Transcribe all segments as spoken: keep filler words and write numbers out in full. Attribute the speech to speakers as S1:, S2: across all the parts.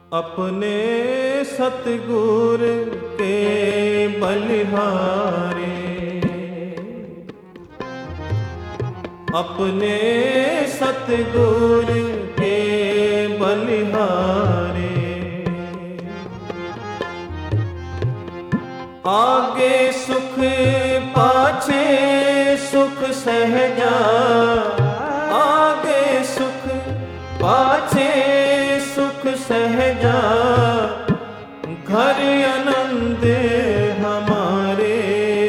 S1: अपने सतगुर के बलिहारे, अपने सतगुर के बलिहारे, आगे सुख पाछे सुख सहजा, आगे सुख पाछे सुख सहजा, घर आनंद हमारे,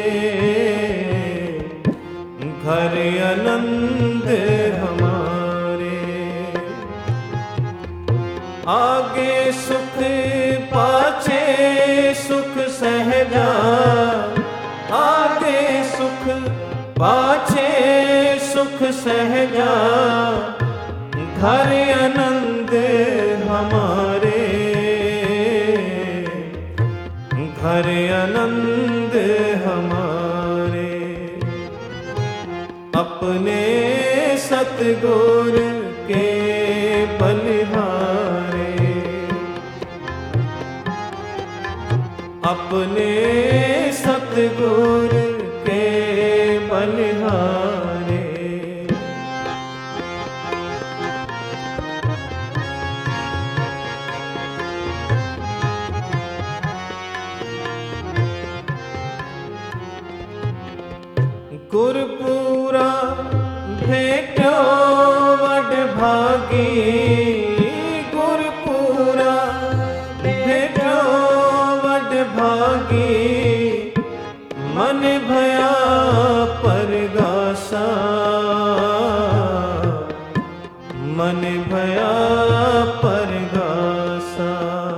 S1: घर आनंद हमारे, आगे सुख पाछे सुख सहजा, आगे सुख पाछे सुख सहजा, घर आनंद हमारे, घर आनंद हमारे, अपने सतगुर के बलिहारे, अपने सतगुर के बलिहारे। गुरपुरा भेटो वड भागी, गुरपुरा भेटो वड भागी, मन भया परगासा, मन भया परगासा,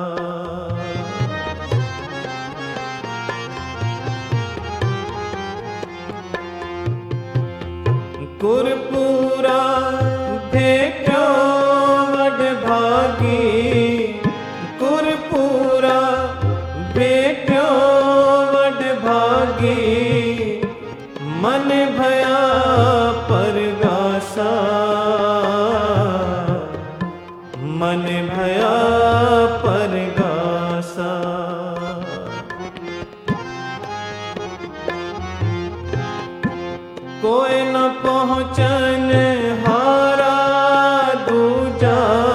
S1: गुरपुरा भेटो वड भागी, गुरपुरा भेटो वड भागी, मन भया परगासा, मन भया परगासा, कोई न पहुँचन हारा दूजा,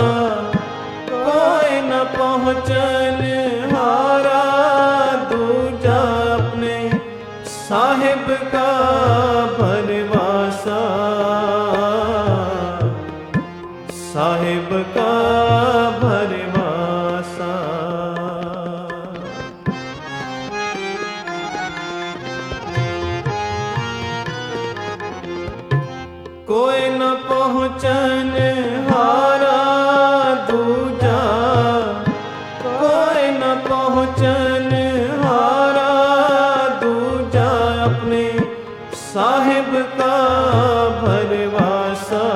S1: कोई न पहुँचन हारा दूजा, अपने साहिब का भरवासा, साहिब का भरवासा, कोई न पहुँचन हारा दूजा, कोई न पहुँचन हारा दूजा, अपने साहिब का भरवासा,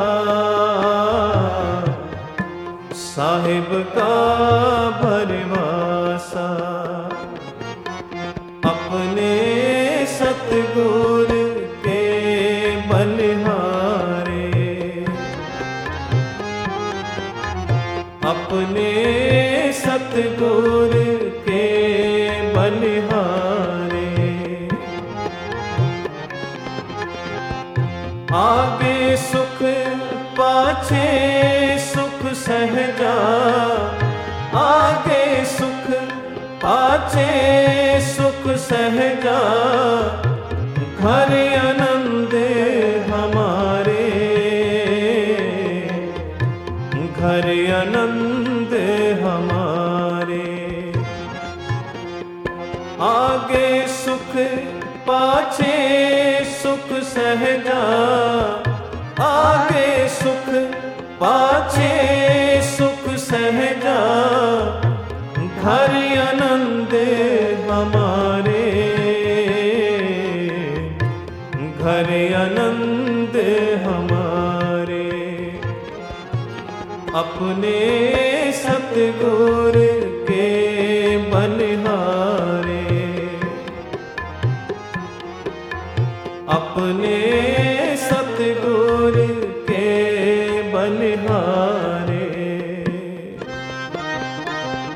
S1: साहिब का भरवासा, अपने सतगुर के बलिहारे, अपने सतगुर के बलिहारे, आगे सुख पाछे सुख सहजा, आगे सुख पाछे सुख सहजा, घर आनंद हमारे, घर आनंद हमारे, आगे सुख पाछे सुख सहजा, आगे सुख पाछे सुख सहजा, घर आनंद हमारे, घर आनंद हमारे, अपने सतगुर के बलिहारे, अपने सतगुर के बलिहारे।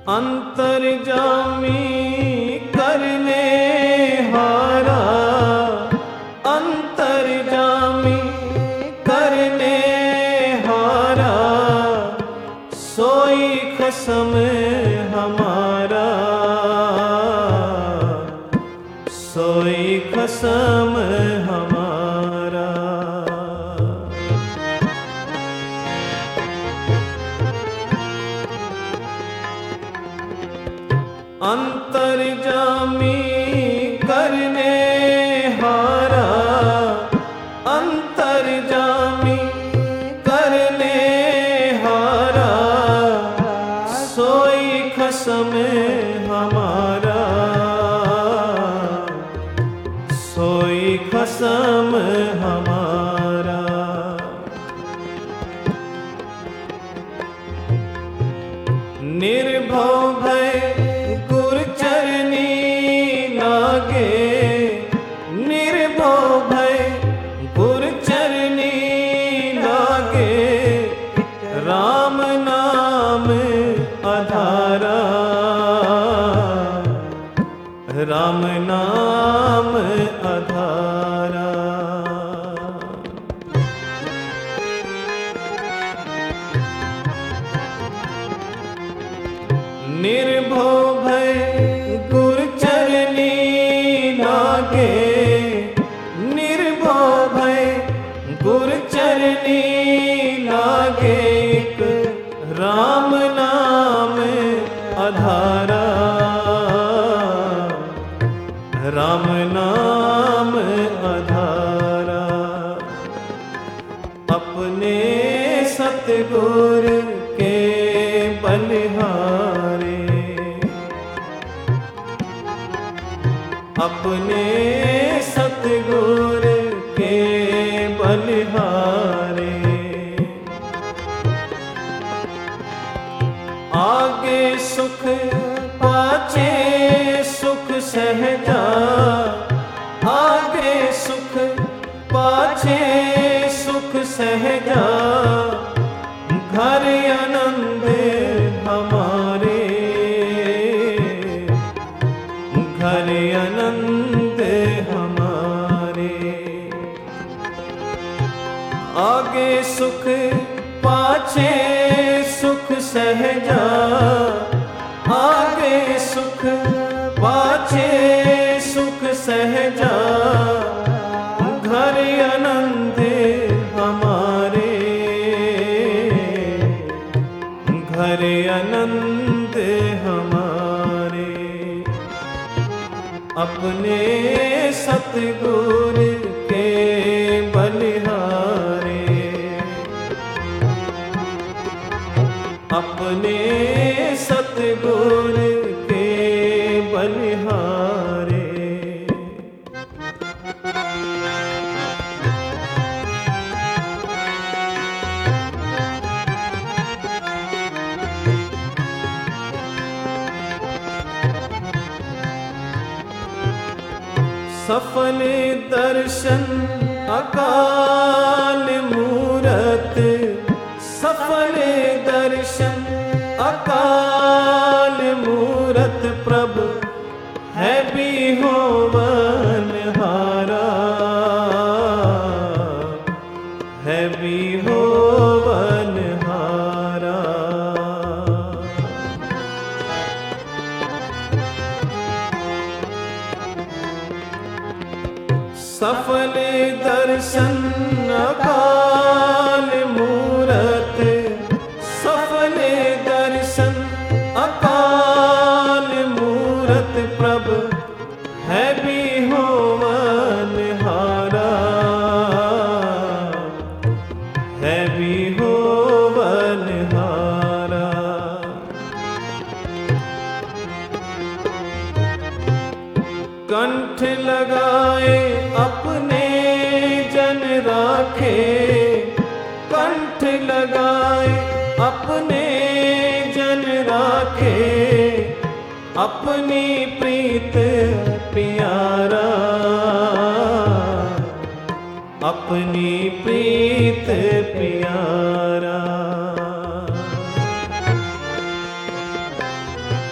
S1: अंतर्जामी करने हारा, अंतर्जामी करने हारा, सोई खसम हमारा, सोई खसम हमारा। अंतर्जामी करने हारा, अंतर्जामी करने हारा, सोई खसम हमारा, सोई खसम हमारा। निर्भव भय गुरचरनी लागे, निर्भव भय गुरचरनी लागे, राम नाम आधारा, राम नाम आधारा। निर्भव भय गुरचरनी लागे, निर्भव भय गुरचरनी लागे, एक राम नाम आधारा, राम नाम आधारा। अपने सतगुर के बलिहारे, अपने सतगुर के बलिहारे, आगे सुख पाछे सुख सहजा, आगे सुख पाछे सुख सहजा, घर आनंद हमारे, घर आनंद हमारे। आगे सुख पाछे सुख सहजा, आगे सुख पाछे सुख सहजा, घर आनंद हमारे, घर आनंद हमारे। अपने सतगुर के बलिहारे, अपने सतगुर के बलिहारे। सफल दर्शन अकाल मूरत, सफल दर्शन अकाल मूरत, प्रभु है भी होवन हारा, है भी होवन हारा। सफल दर्शन अकाल मूरत, सफल दर्शन अकाल मूरत, प्रभु है भी होवन हारा, है भी होवन हारा। कंठ लगाए अपने जन राखे, कंठ लगाए अपने जन राखे, अपनी प्रीत प्यारा, अपनी प्रीत प्यारा।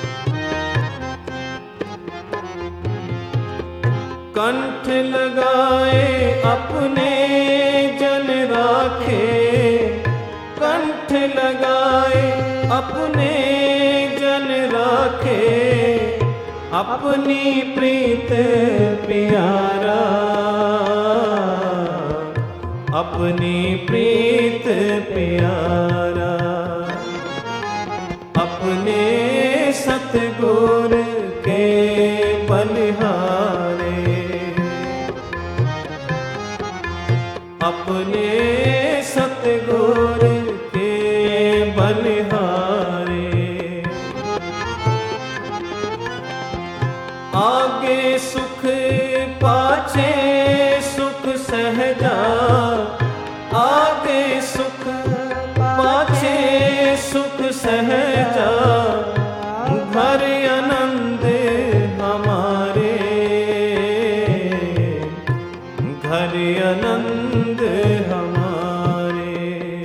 S1: कंठ लगाए अपने जन राखे, अपनी प्रीत प्यारा, अपनी प्रीत प्यारा। अपने सतगुर के बलिहारे, अपने सतगुर के बलिहारे। आगे सुख पाछे सुख सहजा, आगे सुख पाछे सुख सहजा। घर आनंद हमारे, घर आनंद हमारे।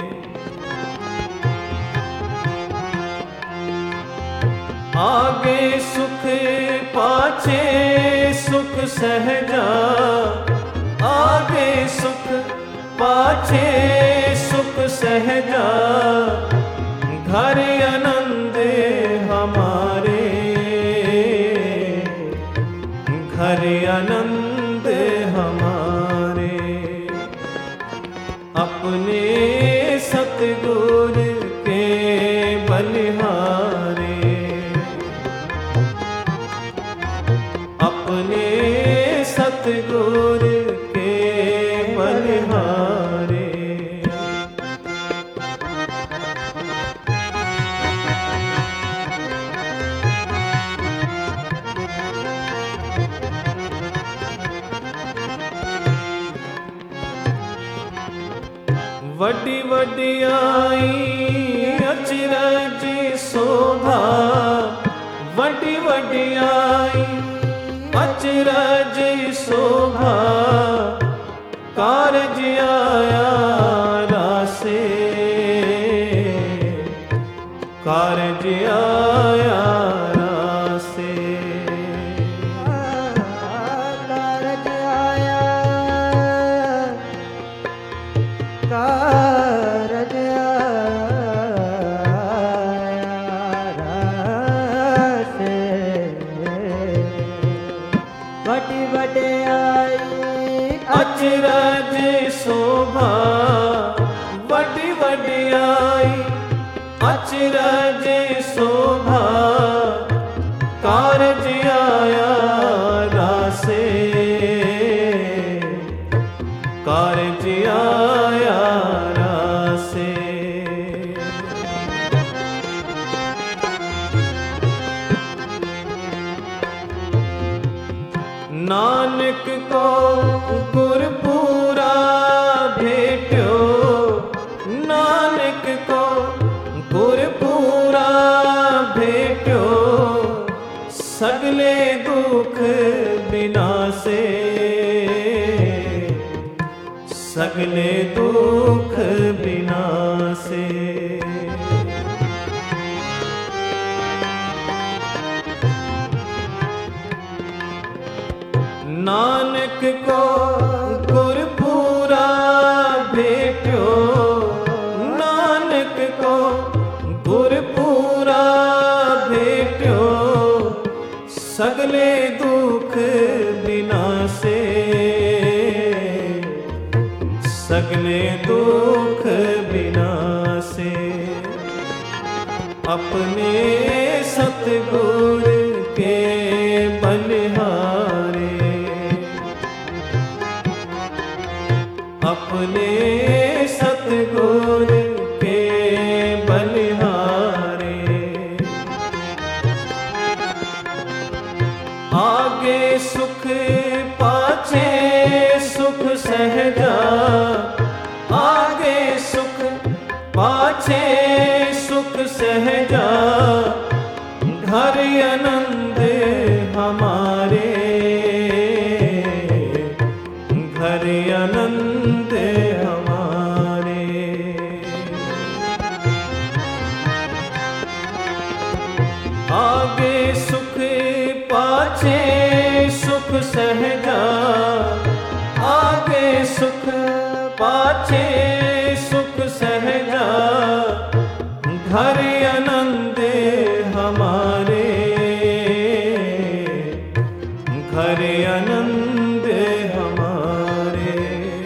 S1: आगे सुख पाछे सुख सहजा, आगे सुख पाछे सुख सहजा। घर आनंद हमारे, घर आनंद हमारे। अपने सतगुर के बलिहारे, अपने सतगुर के बलिहारे। वड्डी वड्डियाई अचरज शोभा, वड्डी वड्डियाई अचरज शोभा। कारज आया रासे, कारज आया रासे।
S2: कारज आया, कारज रासे। वड्डी वड्डियाई
S1: अचरज शोभा, वड्डी वड्डियाई अचरज शोभा। कारज आया रासे, कारज आया रासे। नानक को गुरपुरा भेट्यो, नानक को गुरपुरा भेट्यो। सगले दुख बिनासे, सगले दुख बिनासे। नानक को गुरपुरा भेट्यो, नानक को गुरपुरा भेट्यो। सगले दुख बिनासे, सगले दुख बिनासे। अपने सतगुर के बलिहारे, अपने सतगुर के बलिहारे। आगे सुख पाछे सुख सहजा, आगे सुख पाछे सुख सहजा। घर आनंद हमारे, घर आनंद हमारे। आगे सुख पाछे सुख सहजा, आगे सुख पाछे सुख सहजा। घर आनंद हमारे, घर आनंद हमारे।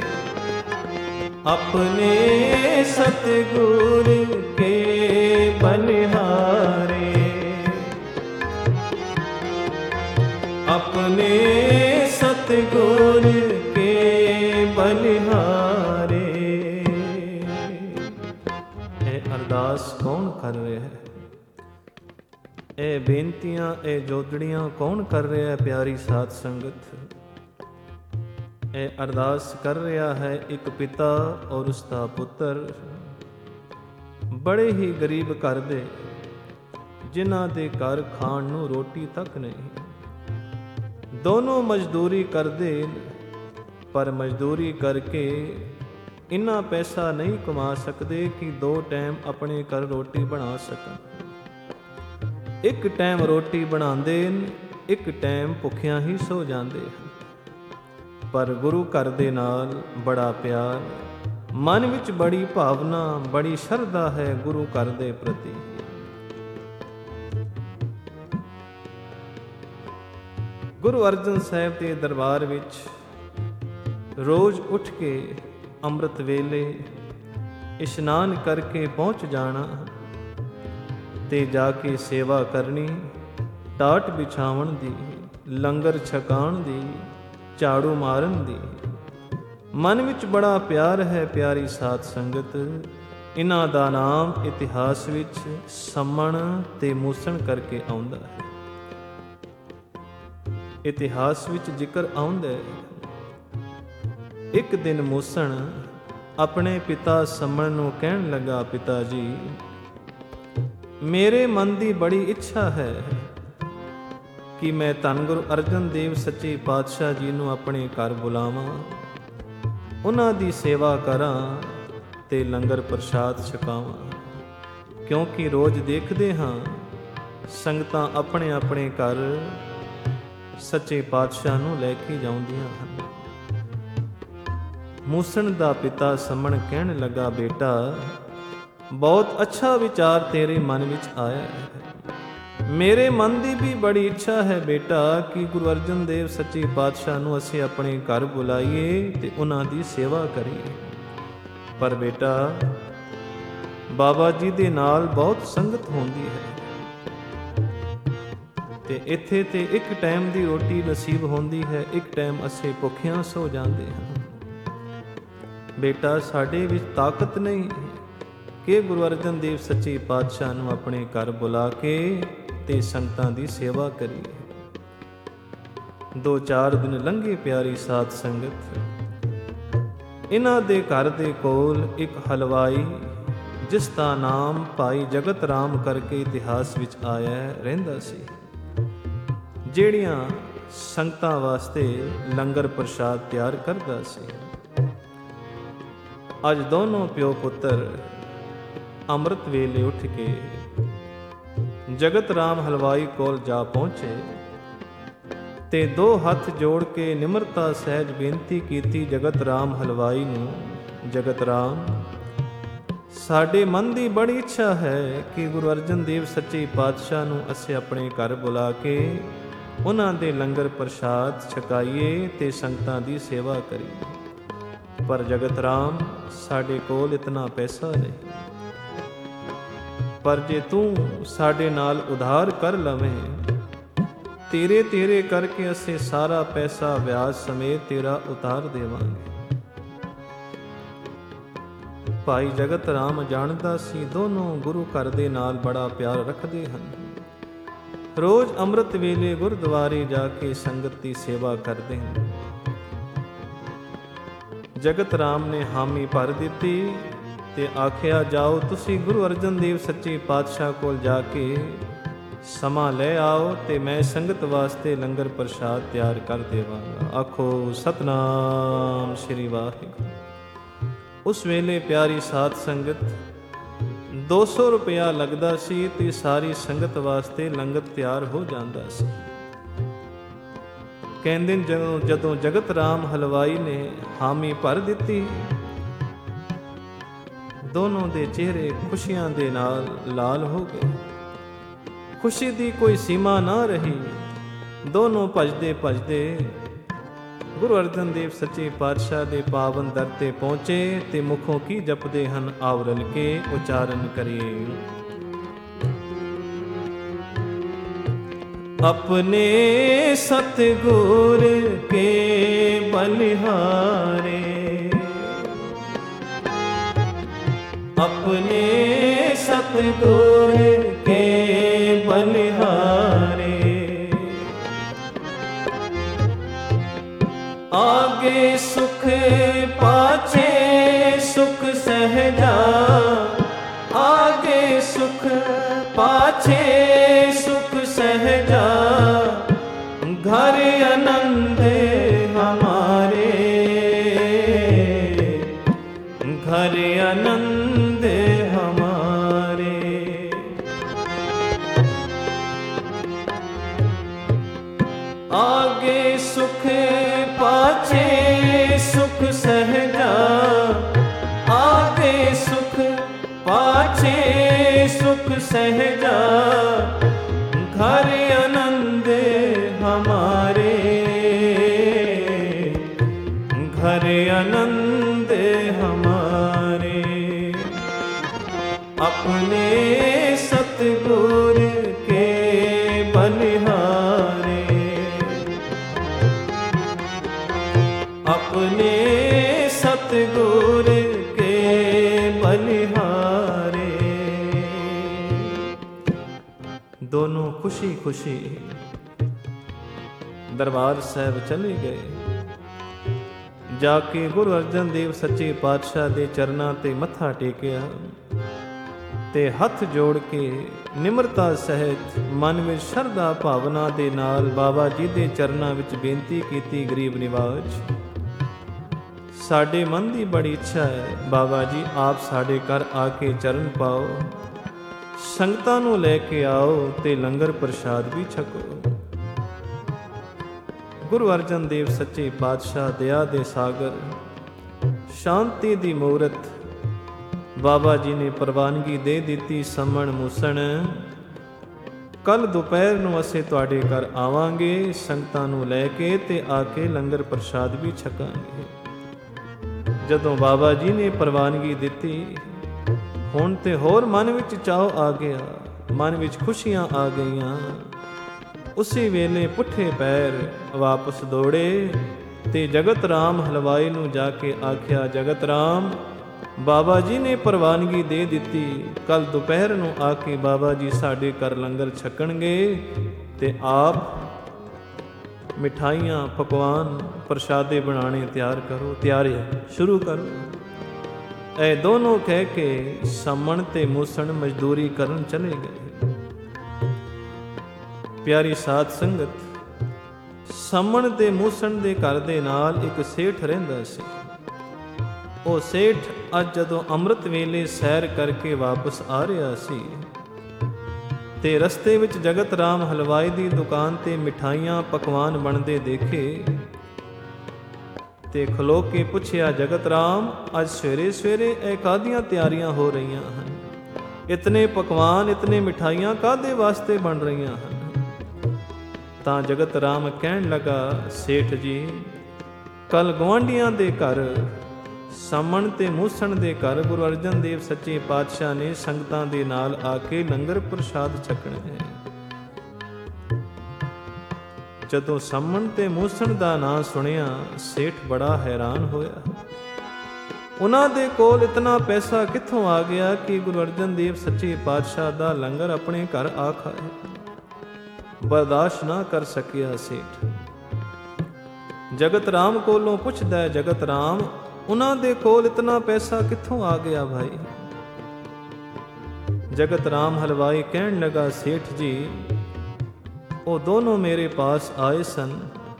S1: अपने सतगुर के बलिहारे, अपने सतगुर के बलिहारे। ਇਹ ਅਰਦਾਸ ਕੌਣ ਕਰ ਰਿਹਾ ਹੈ? ਇਹ ਬੇਨਤੀਆਂ, ਇਹ ਜੋਦੜੀਆਂ ਕੌਣ ਕਰ ਰਿਹਾ ਹੈ? ਪਿਆਰੀ ਸਾਧ ਸੰਗਤ, ਇਹ ਅਰਦਾਸ ਕਰ ਰਿਹਾ ਹੈ ਇੱਕ ਪਿਤਾ ਔਰ ਉਸ ਦਾ ਪੁੱਤਰ, ਬੜੇ ਹੀ ਗਰੀਬ ਘਰ ਦੇ, ਜਿਨ੍ਹਾਂ ਦੇ ਘਰ ਖਾਣ ਨੂੰ ਰੋਟੀ ਤੱਕ ਨਹੀਂ। ਦੋਨੋਂ ਮਜ਼ਦੂਰੀ ਕਰਦੇ, ਪਰ ਮਜ਼ਦੂਰੀ ਕਰਕੇ ਇੰਨਾ ਪੈਸਾ ਨਹੀਂ ਕਮਾ ਸਕਦੇ ਕਿ ਦੋ ਟਾਈਮ ਆਪਣੇ ਘਰ ਰੋਟੀ ਬਣਾ ਸਕਣ। ਇੱਕ ਟਾਈਮ ਰੋਟੀ ਬਣਾਉਂਦੇ, ਇੱਕ ਟਾਈਮ ਭੁੱਖਿਆਂ ਹੀ ਸੋ ਜਾਂਦੇ ਹਨ। ਪਰ ਗੁਰੂ ਘਰ ਦੇ ਨਾਲ ਬੜਾ ਪਿਆਰ, ਮਨ ਵਿੱਚ ਬੜੀ ਭਾਵਨਾ, ਬੜੀ ਸ਼ਰਧਾ ਹੈ ਗੁਰੂ ਘਰ ਦੇ ਪ੍ਰਤੀ। ਗੁਰੂ ਅਰਜਨ ਸਾਹਿਬ ਦੇ ਦਰਬਾਰ ਵਿੱਚ ਰੋਜ਼ ਉੱਠ ਕੇ ਅੰਮ੍ਰਿਤ ਵੇਲੇ ਇਸ਼ਨਾਨ ਕਰਕੇ ਪਹੁੰਚ ਜਾਣਾ ਤੇ ਜਾ ਕੇ ਸੇਵਾ ਕਰਨੀ, ਟਾਟ ਵਿਛਾਉਣ ਦੀ, ਲੰਗਰ ਛਕਾਉਣ ਦੀ, ਝਾੜੂ ਮਾਰਨ ਦੀ। ਮਨ ਵਿੱਚ ਬੜਾ ਪਿਆਰ ਹੈ ਪਿਆਰੀ ਸਾਧ ਸੰਗਤ। ਇਹਨਾਂ ਦਾ ਨਾਮ ਇਤਿਹਾਸ ਵਿੱਚ ਸੰਮਣ ਤੇ ਮੂਸਣ ਕਰਕੇ ਆਉਂਦਾ ਹੈ। ਇਤਿਹਾਸ ਵਿੱਚ ਜ਼ਿਕਰ ਆਉਂਦਾ ਹੈ, ਇੱਕ ਦਿਨ ਮੂਸਣ ਆਪਣੇ ਪਿਤਾ ਸੰਮਣ ਨੂੰ ਕਹਿਣ ਲੱਗਾ, ਪਿਤਾ ਜੀ, ਮੇਰੇ ਮਨ ਦੀ ਬੜੀ ਇੱਛਾ ਹੈ ਕਿ ਮੈਂ ਧੰਨ ਗੁਰੂ ਅਰਜਨ ਦੇਵ ਸੱਚੇ ਪਾਤਸ਼ਾਹ ਜੀ ਨੂੰ ਆਪਣੇ ਘਰ ਬੁਲਾਵਾਂ, ਉਹਨਾਂ ਦੀ ਸੇਵਾ ਕਰਾਂ ਤੇ ਲੰਗਰ ਪ੍ਰਸ਼ਾਦ ਛਕਾਵਾਂ। ਕਿਉਂਕਿ ਰੋਜ਼ ਦੇਖਦੇ ਹਾਂ ਸੰਗਤਾਂ ਆਪਣੇ ਆਪਣੇ ਘਰ ਸੱਚੇ ਪਾਤਸ਼ਾਹ ਨੂੰ ਲੈ ਕੇ ਜਾਂਦੀਆਂ ਹਨ। ਮੂਸਣ ਦਾ ਪਿਤਾ ਸੰਮਣ ਕਹਿਣ ਲੱਗਾ, ਬੇਟਾ, ਬਹੁਤ ਅੱਛਾ ਵਿਚਾਰ ਤੇਰੇ ਮਨ ਵਿੱਚ ਆਇਆ ਹੈ। ਮੇਰੇ ਮਨ ਦੀ ਵੀ ਬੜੀ ਇੱਛਾ ਹੈ ਬੇਟਾ ਕਿ ਗੁਰੂ ਅਰਜਨ ਦੇਵ ਸੱਚੇ ਪਾਤਸ਼ਾਹ ਨੂੰ ਅਸੀਂ ਆਪਣੇ ਘਰ ਬੁਲਾਈਏ ਤੇ ਉਹਨਾਂ ਦੀ ਸੇਵਾ ਕਰੀਏ। ਪਰ ਬੇਟਾ, ਬਾਬਾ ਜੀ ਦੇ ਨਾਲ ਬਹੁਤ ਸੰਗਤ ਹੁੰਦੀ ਹੈ ਤੇ ਇੱਥੇ ਤੇ ਇੱਕ ਟਾਈਮ ਦੀ ਰੋਟੀ ਨਸੀਬ ਹੁੰਦੀ ਹੈ, ਇੱਕ ਟਾਈਮ ਅਸੀਂ ਭੁੱਖਿਆਂ ਸੋ ਜਾਂਦੇ ਹਾਂ। ਬੇਟਾ, ਸਾਡੇ ਵਿੱਚ ਤਾਕਤ ਨਹੀਂ ਕਿ ਗੁਰੂ ਅਰਜਨ ਦੇਵ ਸੱਚੇ ਪਾਤਸ਼ਾਹ ਨੂੰ ਆਪਣੇ ਘਰ ਬੁਲਾ ਕੇ ਤੇ ਸੰਗਤਾਂ ਦੀ ਸੇਵਾ ਕਰੀਏ। ਦੋ ਚਾਰ ਦਿਨ ਲੰਘੇ ਪਿਆਰੀ ਸਾਧ ਸੰਗਤ। ਇਹਨਾਂ ਦੇ ਘਰ ਦੇ ਕੋਲ ਇੱਕ ਹਲਵਾਈ, ਜਿਸ ਦਾ ਨਾਮ ਭਾਈ ਜਗਤ ਰਾਮ ਕਰਕੇ ਇਤਿਹਾਸ ਵਿੱਚ ਆਇਆ, ਰਹਿੰਦਾ ਸੀ, ਜਿਹੜੀਆਂ ਸੰਗਤਾਂ ਵਾਸਤੇ ਲੰਗਰ ਪ੍ਰਸ਼ਾਦ ਤਿਆਰ ਕਰਦਾ ਸੀ। ਅੱਜ ਦੋਨੋਂ ਪਿਓ ਪੁੱਤਰ ਅੰਮ੍ਰਿਤ ਵੇਲੇ ਉੱਠ ਕੇ ਜਗਤ ਰਾਮ ਹਲਵਾਈ ਕੋਲ ਜਾ ਪਹੁੰਚੇ ਤੇ ਦੋ ਹੱਥ ਜੋੜ ਕੇ ਨਿਮਰਤਾ ਸਹਿਜ ਬੇਨਤੀ ਕੀਤੀ ਜਗਤ ਰਾਮ ਹਲਵਾਈ ਨੂੰ, ਜਗਤ ਰਾਮ, ਸਾਡੇ ਮਨ ਦੀ ਬੜੀ ਇੱਛਾ ਹੈ ਕਿ ਗੁਰੂ ਅਰਜਨ ਦੇਵ ਸੱਚੇ ਪਾਤਸ਼ਾਹ ਨੂੰ ਅਸੀਂ ਆਪਣੇ ਘਰ ਬੁਲਾ ਕੇ ਉਹਨਾਂ ਦੇ ਲੰਗਰ ਪ੍ਰਸ਼ਾਦ ਛਕਾਈਏ ਤੇ ਸੰਗਤਾਂ ਦੀ ਸੇਵਾ ਕਰੀਏ। ਪਰ ਜਗਤ ਰਾਮ, ਸਾਡੇ ਕੋਲ ਇਤਨਾ ਪੈਸਾ ਨਹੀਂ, ਪਰ ਜੇ ਤੂੰ ਸਾਡੇ ਨਾਲ ਉਧਾਰ ਕਰ ਲਵੇਂ, ਤੇਰੇ ਤੇਰੇ ਕਰਕੇ ਅਸੀਂ ਸਾਰਾ ਪੈਸਾ ਵਿਆਜ ਸਮੇਤ ਤੇਰਾ ਉਤਾਰ ਦੇਵਾਂਗੇ। ਭਾਈ ਜਗਤ ਰਾਮ ਜਾਣਦਾ ਸੀ ਦੋਨੋਂ ਗੁਰੂ ਘਰ ਦੇ ਨਾਲ ਬੜਾ ਪਿਆਰ ਰੱਖਦੇ ਹਨ। ਰੋਜ਼ ਅੰਮ੍ਰਿਤ ਵੇਲੇ ਗੁਰਦੁਆਰੇ ਜਾ ਕੇ ਸੰਗਤ ਦੀ ਸੇਵਾ ਕਰਦੇ ਹਨ। ਜਗਤ ਰਾਮ ਨੇ ਹਾਮੀ ਭਰ ਦਿੱਤੀ ਤੇ ਆਖਿਆ, ਜਾਓ ਤੁਸੀਂ ਗੁਰੂ ਅਰਜਨ ਦੇਵ ਸੱਚੇ ਪਾਤਸ਼ਾਹ ਕੋਲ ਜਾ ਕੇ ਸਮਾਂ ਲੈ ਆਓ ਤੇ ਮੈਂ ਸੰਗਤ ਵਾਸਤੇ ਲੰਗਰ ਪ੍ਰਸ਼ਾਦ ਤਿਆਰ ਕਰ ਦੇਵਾਂਗਾ। ਆਖੋ ਸਤਨਾਮ ਸ੍ਰੀ ਵਾਹਿਗੁਰੂ। ਉਸ ਵੇਲੇ ਪਿਆਰੀ ਸਾਧ ਸੰਗਤ ਦੋ ਸੌ ਰੁਪਇਆ ਲੱਗਦਾ ਸੀ ਤੇ ਸਾਰੀ ਸੰਗਤ ਵਾਸਤੇ ਲੰਗਰ ਤਿਆਰ ਹੋ ਜਾਂਦਾ ਸੀ। ਕਹਿੰਦੇ ਜਦੋਂ ਜਦੋਂ ਜਗਤ ਰਾਮ ਹਲਵਾਈ ਨੇ ਹਾਮੀ ਭਰ ਦਿੱਤੀ, ਦੋਨੋਂ ਦੇ ਚਿਹਰੇ ਖੁਸ਼ੀਆਂ ਦੇ ਨਾਲ ਲਾਲ ਹੋ ਗਏ। ਖੁਸ਼ੀ ਦੀ ਕੋਈ ਸੀਮਾ ਨਾ ਰਹੀ। ਦੋਨੋਂ ਭਜਦੇ ਭਜਦੇ ਗੁਰੂ ਅਰਜਨ ਦੇਵ ਸੱਚੇ ਪਾਤਸ਼ਾਹ ਦੇ ਪਾਵਨ ਦਰ ਤੇ ਪਹੁੰਚੇ ਤੇ ਮੁਖੋਂ ਕੀ ਜਪਦੇ ਹਨ, ਆਓ ਰਲ ਕੇ ਉਚਾਰਨ ਕਰੀਏ। ਆਪਣੇ ਸਤਿਗੁਰ ਕੇ ਬਲਿਹਾਰੇ, अपने सतगुर के बलिहारे, आगे सुख पाछे सुख सहजा, आगे सुख पाछे सुख सहजा, घर आनंद हमारे, घर आनंद आगे सुख पाछे सुख सहजा, आगे सुख पाछे सुख सहजा, घर आनंद हमारे, घर आनंद हमारे। अपने सतगुर के बलिहारे, अपने सतगुर के बलिहारे। दोनों खुशी खुशी दरबार साहब चले गए। जाके गुरु अर्जन देव सच्चे पातशाह दे चरनां ते मत्था टेकिया ਤੇ ਹੱਥ ਜੋੜ ਕੇ ਨਿਮਰਤਾ ਸਹਿਤ ਮਨ ਵਿੱਚ ਸ਼ਰਧਾ ਭਾਵਨਾ ਦੇ ਨਾਲ ਬਾਬਾ ਜੀ ਦੇ ਚਰਨਾਂ ਵਿੱਚ ਬੇਨਤੀ ਕੀਤੀ, ਗਰੀਬ ਨਿਵਾਜ ਸਾਡੇ ਮਨ ਦੀ ਬੜੀ ਇੱਛਾ ਹੈ, ਬਾਬਾ ਜੀ ਆਪ ਸਾਡੇ ਘਰ ਆ ਕੇ ਚਰਨ ਪਾਓ, ਸੰਗਤਾਂ ਨੂੰ ਲੈ ਕੇ ਆਓ ਤੇ ਲੰਗਰ ਪ੍ਰਸ਼ਾਦ ਵੀ ਛਕੋ। ਗੁਰੂ ਅਰਜਨ ਦੇਵ ਸੱਚੇ ਪਾਤਸ਼ਾਹ ਦਇਆ ਦੇ ਸਾਗਰ, ਸ਼ਾਂਤੀ ਦੀ ਮੂਰਤ ਬਾਬਾ ਜੀ ਨੇ ਪ੍ਰਵਾਨਗੀ ਦੇ ਦਿੱਤੀ। ਸੰਮਣ ਮੂਸਣ ਕੱਲ ਦੁਪਹਿਰ ਨੂੰ ਅਸੀਂ ਤੁਹਾਡੇ ਘਰ ਆਵਾਂਗੇ, ਸੰਗਤਾਂ ਨੂੰ ਲੈ ਕੇ ਤੇ ਆ ਕੇ ਲੰਗਰ ਪ੍ਰਸ਼ਾਦ ਵੀ ਛਕਾਂਗੇ। ਜਦੋਂ ਬਾਬਾ ਜੀ ਨੇ ਪ੍ਰਵਾਨਗੀ ਦਿੱਤੀ, ਹੁਣ ਤੇ ਹੋਰ ਮਨ ਵਿੱਚ ਚਾਅ ਆ ਗਿਆ, ਮਨ ਵਿੱਚ ਖੁਸ਼ੀਆਂ ਆ ਗਈਆਂ। ਉਸੇ ਵੇਲੇ ਪੁੱਠੇ ਪੈਰ ਵਾਪਸ ਦੌੜੇ ਤੇ ਜਗਤ ਰਾਮ ਹਲਵਾਈ ਨੂੰ ਜਾ ਕੇ ਆਖਿਆ, ਜਗਤ ਰਾਮ ਬਾਬਾ ਜੀ ਨੇ ਪ੍ਰਵਾਨਗੀ ਦੇ ਦਿੱਤੀ, ਕੱਲ ਦੁਪਹਿਰ ਨੂੰ ਆ ਕੇ ਬਾਬਾ ਜੀ ਸਾਡੇ ਘਰ ਲੰਗਰ ਛਕਣਗੇ ਤੇ ਆਪ ਮਿਠਾਈਆਂ ਪਕਵਾਨ ਪ੍ਰਸ਼ਾਦੇ ਬਣਾਉਣੇ ਤਿਆਰ ਕਰੋ, ਤਿਆਰੀ ਸ਼ੁਰੂ ਕਰੋ। ਇਹ ਦੋਨੋਂ ਕਹਿ ਕੇ ਸੰਮਣ ਤੇ ਮੂਸਣ ਮਜ਼ਦੂਰੀ ਕਰਨ ਚਲੇ ਗਏ। ਪਿਆਰੀ ਸਾਧ ਸੰਗਤ, ਸੰਮਣ ਤੇ ਮੂਸਣ ਦੇ ਘਰ ਦੇ ਨਾਲ ਇੱਕ ਸੇਠ ਰਹਿੰਦਾ ਸੀ। ਉਹ ਸੇਠ ਅੱਜ ਜਦੋਂ ਅੰਮ੍ਰਿਤ ਵੇਲੇ ਸੈਰ ਕਰਕੇ ਵਾਪਸ ਆ ਰਿਹਾ ਸੀ ਤੇ ਰਸਤੇ ਵਿੱਚ ਜਗਤ ਰਾਮ ਹਲਵਾਈ ਦੀ ਦੁਕਾਨ ਤੇ ਮਿਠਾਈਆਂ ਪਕਵਾਨ ਬਣਦੇ ਦੇਖੇ ਤੇ ਖਲੋ ਕੇ ਪੁੱਛਿਆ, ਜਗਤ ਰਾਮ ਅੱਜ ਸਵੇਰੇ ਸਵੇਰੇ ਇਹ ਕਾਹਦੀਆਂ ਤਿਆਰੀਆਂ ਹੋ ਰਹੀਆਂ ਹਨ? ਇਤਨੇ ਪਕਵਾਨ ਇਤਨੇ ਮਿਠਾਈਆਂ ਕਾਹਦੇ ਵਾਸਤੇ ਬਣ ਰਹੀਆਂ ਹਨ? ਤਾਂ ਜਗਤ ਰਾਮ ਕਹਿਣ ਲੱਗਾ, ਸੇਠ ਜੀ ਕੱਲ ਗੁਆਂਢੀਆਂ ਦੇ ਘਰ ਸੰਮਣ ਤੇ ਮੂਸਣ ਦੇ ਘਰ ਗੁਰੂ ਅਰਜਨ ਦੇਵ ਸੱਚੇ ਪਾਤਸ਼ਾਹ ਨੇ ਸੰਗਤਾਂ ਦੇ ਨਾਲ ਆ ਕੇ ਲੰਗਰ ਪ੍ਰਸ਼ਾਦ ਛਕਣਾ ਹੈ। ਜਦੋਂ ਸੰਮਣ ਤੇ ਮੂਸਣ ਦਾ ਨਾਂ ਸੁਣਿਆ, ਸੇਠ ਬੜਾ ਹੈਰਾਨ ਹੋਇਆ। ਉਹਨਾਂ ਦੇ ਕੋਲ ਇਤਨਾ ਪੈਸਾ ਕਿੱਥੋਂ ਆ ਗਿਆ ਕਿ ਗੁਰੂ ਅਰਜਨ ਦੇਵ ਸੱਚੇ ਪਾਤਸ਼ਾਹ ਦਾ ਲੰਗਰ ਆਪਣੇ ਘਰ ਆ ਖਾਏ? ਬਰਦਾਸ਼ਤ ਨਾ ਕਰ ਸਕਿਆ ਸੇਠ। ਜਗਤ ਰਾਮ ਕੋਲੋਂ ਪੁੱਛਦਾ ਹੈ, ਜਗਤ ਰਾਮ ਉਹਨਾਂ ਦੇ ਕੋਲ ਇਤਨਾ ਪੈਸਾ ਕਿੱਥੋਂ ਆ ਗਿਆ ਭਾਈ? ਜਗਤ ਰਾਮ ਹਲਵਾਈ ਕਹਿਣ ਲੱਗਾ, ਸੇਠ ਜੀ ਉਹ ਦੋਨੋਂ ਮੇਰੇ ਪਾਸ ਆਏ ਸਨ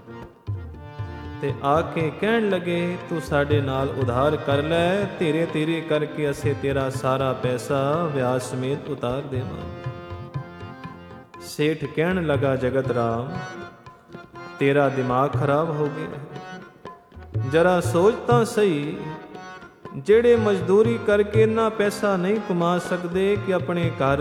S1: ਤੇ ਆ ਕੇ ਕਹਿਣ ਲੱਗੇ, ਤੂੰ ਸਾਡੇ ਨਾਲ ਉਧਾਰ ਕਰ ਲੈ, ਧੀਰੇ ਧੀਰੇ ਕਰਕੇ ਅਸੀਂ ਤੇਰਾ ਸਾਰਾ ਪੈਸਾ ਵਿਆਜ ਸਮੇਤ ਉਤਾਰ ਦੇਵਾਂਗੇ। ਸੇਠ ਕਹਿਣ ਲੱਗਾ, ਜਗਤ ਰਾਮ ਤੇਰਾ ਦਿਮਾਗ ਖਰਾਬ ਹੋ ਗਿਆ, ਜਰਾ ਸੋਚ ਤਾਂ ਸਹੀ, ਜਿਹੜੇ ਮਜ਼ਦੂਰੀ ਕਰਕੇ ਇੰਨਾ ਪੈਸਾ ਨਹੀਂ ਕਮਾ ਸਕਦੇ ਕਿ ਆਪਣੇ ਘਰ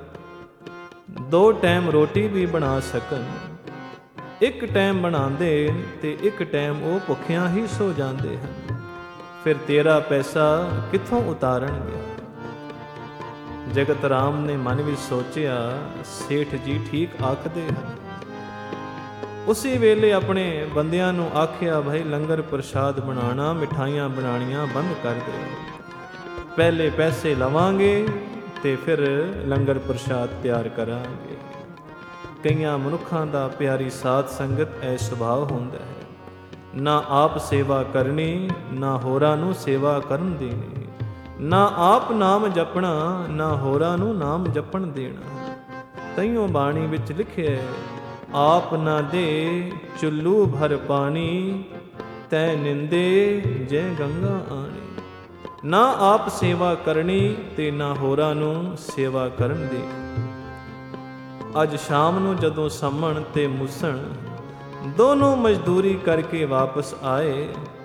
S1: ਦੋ ਟਾਈਮ ਰੋਟੀ ਵੀ ਬਣਾ ਸਕਣ, ਇੱਕ ਟਾਈਮ ਬਣਾਉਂਦੇ ਤੇ ਇੱਕ ਟਾਈਮ ਉਹ ਭੁੱਖਿਆਂ ਹੀ ਸੋ ਜਾਂਦੇ ਹਨ, ਫਿਰ ਤੇਰਾ ਪੈਸਾ ਕਿੱਥੋਂ ਉਤਾਰਨਗੇ? ਜਗਤ ਰਾਮ ਨੇ ਮਨ ਵਿੱਚ ਸੋਚਿਆ, ਸੇਠ ਜੀ ਠੀਕ ਆਖਦੇ ਹਨ। ਉਸੇ ਵੇਲੇ ਆਪਣੇ ਬੰਦਿਆਂ ਨੂੰ ਆਖਿਆ, ਭਾਈ ਲੰਗਰ ਪ੍ਰਸ਼ਾਦ ਬਣਾਉਣਾ, ਮਿਠਾਈਆਂ ਬਣਾਉਣੀਆਂ ਬੰਦ ਕਰ ਦਿਓ, ਪਹਿਲੇ ਪੈਸੇ ਲਵਾਂਗੇ ਤੇ ਫਿਰ ਲੰਗਰ ਪ੍ਰਸ਼ਾਦ ਤਿਆਰ ਕਰਾਂਗੇ। ਕਈਆਂ ਮਨੁੱਖਾਂ ਦਾ ਪਿਆਰੀ ਸਾਧ ਸੰਗਤ ਇਹ ਸੁਭਾਅ ਹੁੰਦਾ ਹੈ, ਨਾ ਆਪ ਸੇਵਾ ਕਰਨੀ, ਨਾ ਹੋਰਾਂ ਨੂੰ ਸੇਵਾ ਕਰਨ ਦੇਣੀ, ਨਾ ਆਪ ਨਾਮ ਜਪਣਾ, ਨਾ ਹੋਰਾਂ ਨੂੰ ਨਾਮ ਜਪਣ ਦੇਣਾ। ਤਈਓ ਬਾਣੀ ਵਿੱਚ ਲਿਖਿਆ, ਆਪ ਨਾ ਦੇ ਚੁੱਲੂ ਭਰ ਪਾਣੀ, ਤੈ ਨਿੰਦੇ ਜੈ ਗੰਗਾ ਆਣੀ। ਨਾ ਆਪ ਸੇਵਾ ਕਰਨੀ ਤੇ ਨਾ ਹੋਰਾਂ ਨੂੰ ਸੇਵਾ ਕਰਨ ਦੇ। ਅੱਜ ਸ਼ਾਮ ਨੂੰ ਜਦੋਂ ਸੰਮਣ ਤੇ ਮੁਸਣ ਦੋਨੋਂ ਮਜ਼ਦੂਰੀ ਕਰਕੇ ਵਾਪਸ ਆਏ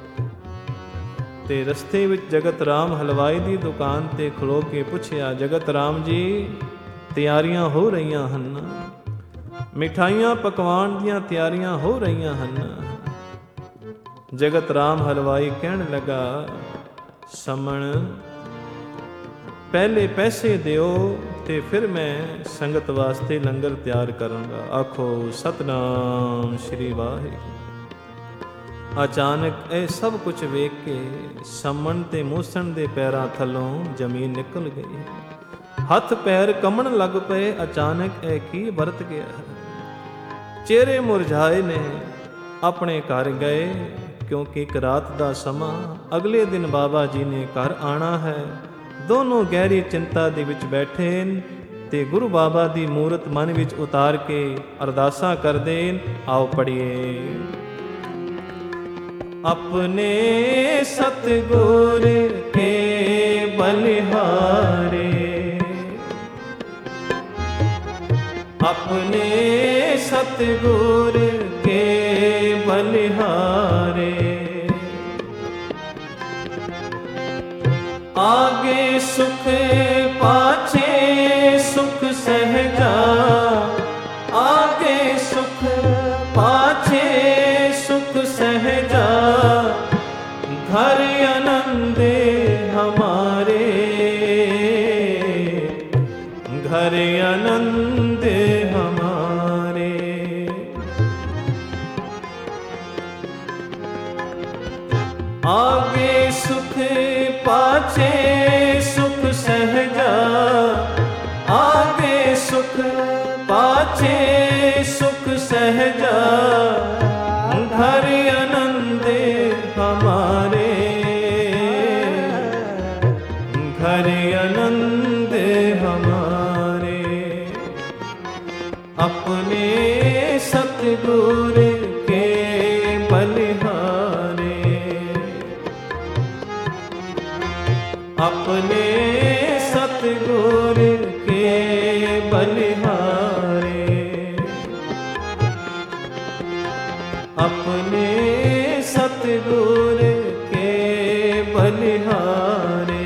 S1: ਤੇ ਰਸਤੇ ਵਿੱਚ ਜਗਤ ਰਾਮ ਹਲਵਾਈ ਦੀ ਦੁਕਾਨ ਤੇ ਖਲੋ ਕੇ ਪੁੱਛਿਆ, ਜਗਤ ਰਾਮ ਜੀ ਤਿਆਰੀਆਂ ਹੋ ਰਹੀਆਂ ਹਨ, ਮਿਠਾਈਆਂ ਪਕਵਾਨ ਦੀਆਂ ਤਿਆਰੀਆਂ ਹੋ ਰਹੀਆਂ ਹਨ। ਜਗਤ ਰਾਮ ਹਲਵਾਈ ਕਹਿਣ ਲੱਗਾ, ਸਮਣ ਪਹਿਲੇ ਪੈਸੇ ਦਿਓ ਤੇ ਫਿਰ ਮੈਂ ਸੰਗਤ ਵਾਸਤੇ ਲੰਗਰ ਤਿਆਰ ਕਰਾਂਗਾ। ਆਖੋ ਸਤਨਾਮ ਸ਼੍ਰੀ ਵਾਹਿਗੁਰੂ। ਅਚਾਨਕ ਇਹ ਸਭ ਕੁਝ ਵੇਖ ਕੇ ਸਮਣ ਤੇ ਮੂਸਣ ਦੇ ਪੈਰਾਂ ਥੱਲੋਂ ਜ਼ਮੀਨ ਨਿਕਲ ਗਈ, ਹੱਥ ਪੈਰ ਕੰਬਣ ਲੱਗ ਪਏ। ਅਚਾਨਕ ਇਹ ਕੀ ਵਰਤ ਗਿਆ? ਚਿਹਰੇ ਮੁਰਝਾਏ ਨੇ, ਆਪਣੇ ਘਰ ਗਏ, ਕਿਉਂਕਿ ਇੱਕ ਰਾਤ ਦਾ ਸਮਾਂ, ਅਗਲੇ ਦਿਨ ਬਾਬਾ ਜੀ ਨੇ ਘਰ ਆਣਾ ਹੈ। ਦੋਨੋਂ ਗਹਿਰੀ ਚਿੰਤਾ ਦੇ ਵਿੱਚ ਬੈਠੇ ਤੇ ਗੁਰੂ ਬਾਬਾ ਦੀ ਮੂਰਤ ਮਨ ਵਿੱਚ ਉਤਾਰ ਕੇ ਅਰਦਾਸਾਂ ਕਰਦੇ। ਆਓ ਪੜ੍ਹੀਏ। ਆਪਣੇ ਸਤਿਗੁਰ ਕੇ ਬਲਿਹਾਰੇ, ਆਪਣੇ ਸਤਿਗੁਰ ਕੇ ਬਲਿਹਾਰੇ, ਆਗੇ ਸੁਖ ਪਾਛੇ ਸੁਖ ਸਹਿਜਾ, ਆਗੇ ਸੁਖ ਪਾਛੇ ਸੁਖ ਸਹਿਜਾ, ਘਰ ਆਨੰਦ ਹਮਾਰੇ, ਘਰ ਆਨੰਦ ਹਮਾਰੇ। आगे सुख पाछे सुख सहजा, आगे सुख पाछे सुख सहजा, घर आनंद हमारे, घर आनंद हमारे। अपने सतगुर के बलिहारे, अपने सतगुर के बलिहारे, अपने सतगुर के बलिहारे,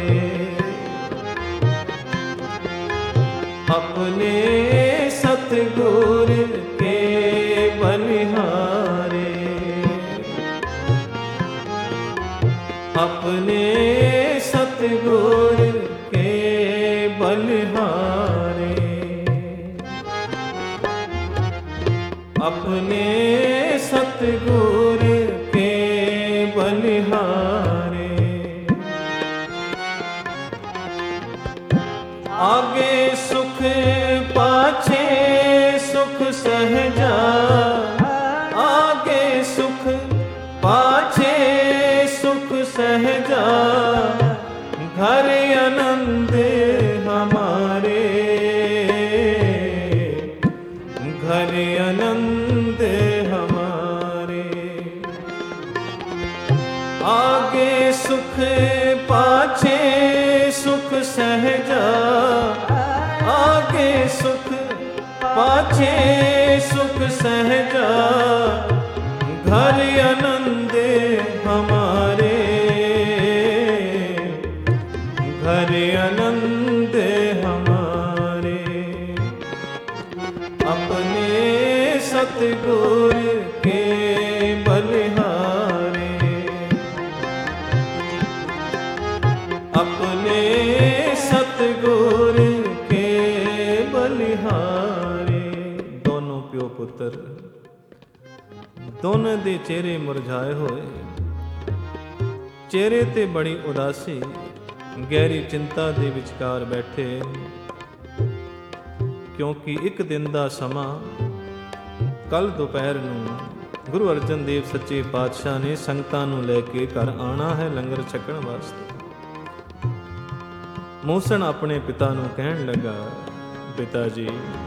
S1: अपने सतगुर के बलिहारे, अपने सतगुर के बलिहारे, अपने सतगुर के बलिहारे। आगे सुख पाछे सुख सहजा, आगे सुख पाछे सुख सहजा, घर आनंद हमारे, घर आनंद हमारे। आगे सुख पाछे सुख सहजा, आगे सुख पाछे सुख सहजा, घर आनंद हमारे, ਸਤਿਗੁਰ ਕੇ ਬਲਿਹਾਰੇ, ਆਪਣੇ ਸਤਿਗੁਰ ਕੇ ਬਲਿਹਾਰੇ। ਦੋਨੋਂ ਪਿਓ ਪੁੱਤਰ ਦੋਨਾਂ ਦੇ ਚਿਹਰੇ ਮੁਰਝਾਏ ਹੋਏ, ਚਿਹਰੇ ਤੇ ਬੜੀ ਉਦਾਸੀ, ਗਹਿਰੀ ਚਿੰਤਾ ਦੇ ਵਿਚਕਾਰ ਬੈਠੇ, ਕਿਉਂਕਿ ਇੱਕ ਦਿਨ ਦਾ ਸਮਾਂ ਕੱਲ ਦੁਪਹਿਰ ਨੂੰ ਗੁਰੂ ਅਰਜਨ ਦੇਵ ਸੱਚੇ ਪਾਤਸ਼ਾਹ ਨੇ ਸੰਗਤਾਂ ਨੂੰ ਲੈ ਕੇ ਘਰ ਆਉਣਾ ਹੈ ਲੰਗਰ ਛਕਣ ਵਾਸਤੇ। ਮੂਸਣ ਆਪਣੇ ਪਿਤਾ ਨੂੰ ਕਹਿਣ ਲੱਗਾ, ਪਿਤਾ ਜੀ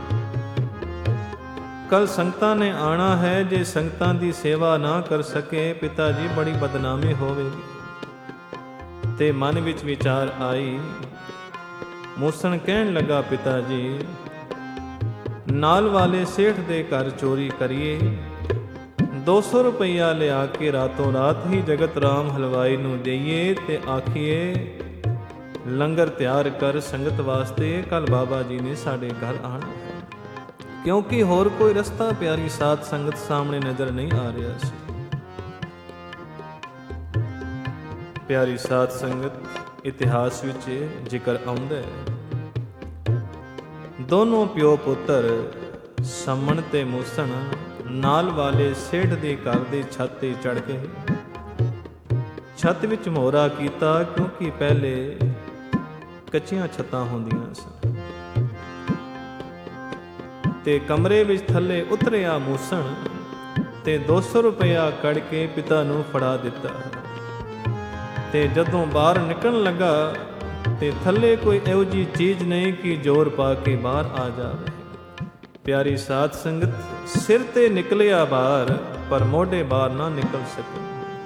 S1: ਕੱਲ ਸੰਗਤਾਂ ਨੇ ਆਣਾ ਹੈ, ਜੇ ਸੰਗਤਾਂ ਦੀ ਸੇਵਾ ਨਾ ਕਰ ਸਕੇ ਪਿਤਾ ਜੀ ਬੜੀ ਬਦਨਾਮੀ ਹੋਵੇਗੀ। ਤੇ ਮਨ ਵਿੱਚ ਵਿਚਾਰ ਆਈ, ਮੂਸਣ ਕਹਿਣ ਲੱਗਾ, ਪਿਤਾ ਜੀ ਨਾਲ ਵਾਲੇ ਸੇਠ ਦੇ ਘਰ ਚੋਰੀ ਕਰੀਏ, ਦੋ ਸੌ ਰੁਪਈਆ ਲਿਆ ਕੇ ਰਾਤੋਂ ਰਾਤ ਹੀ ਜਗਤ ਰਾਮ ਹਲਵਾਈ ਨੂੰ ਦੇਈਏ ਤੇ ਆਖੀਏ ਲੰਗਰ ਤਿਆਰ ਕਰ ਸੰਗਤ ਵਾਸਤੇ, ਕੱਲ ਬਾਬਾ ਜੀ ਨੇ ਸਾਡੇ ਘਰ ਆਉਣਾ। ਕਿਉਂਕਿ ਹੋਰ ਕੋਈ ਰਸਤਾ ਪਿਆਰੀ ਸਾਧ ਸੰਗਤ ਸਾਹਮਣੇ ਨਜ਼ਰ ਨਹੀਂ ਆ ਰਿਹਾ ਸੀ। ਪਿਆਰੀ ਸਾਧ ਸੰਗਤ ਇਤਿਹਾਸ ਵਿੱਚ ਜ਼ਿਕਰ ਆਉਂਦਾ ਹੈ, ਦੋਨੋਂ ਪਿਓ ਪੁੱਤਰ ਸੰਮਣ ਤੇ ਮੂਸਣ ਨਾਲ ਵਾਲੇ ਸੇਠ ਦੇ ਘਰ ਦੇ ਛੱਤ ਤੇ ਚੜ੍ਹ ਗਏ। ਛੱਤ ਵਿੱਚ ਮੋਹਰਾ ਕੀਤਾ, ਕਿਉਂਕਿ ਪਹਿਲੇ ਕੱਚੀਆਂ ਛੱਤਾਂ ਹੁੰਦੀਆਂ ਸਨ। ਤੇ ਕਮਰੇ ਵਿੱਚ ਥੱਲੇ ਉਤਰਿਆ ਮੂਸਣ ਤੇ ਦੋ ਸੌ ਰੁਪਇਆ ਕੱਢ ਕੇ ਪਿਤਾ ਨੂੰ ਫੜਾ ਦਿੱਤਾ। ਤੇ ਜਦੋਂ ਬਾਹਰ ਨਿਕਲਣ ਲੱਗਾ ਤੇ ਥੱਲੇ ਕੋਈ ਇਹੋ ਜਿਹੀ ਚੀਜ਼ ਨਹੀਂ ਕਿ ਜ਼ੋਰ ਪਾ ਕੇ ਬਾਹਰ ਆ ਜਾਵੇ। ਪਿਆਰੀ ਸਾਧ ਸੰਗਤ ਸਿਰ ਤੇ ਨਿਕਲਿਆ ਬਾਹਰ, ਪਰ ਮੋਢੇ ਬਾਹਰ ਨਾ ਨਿਕਲ ਸਕੇ।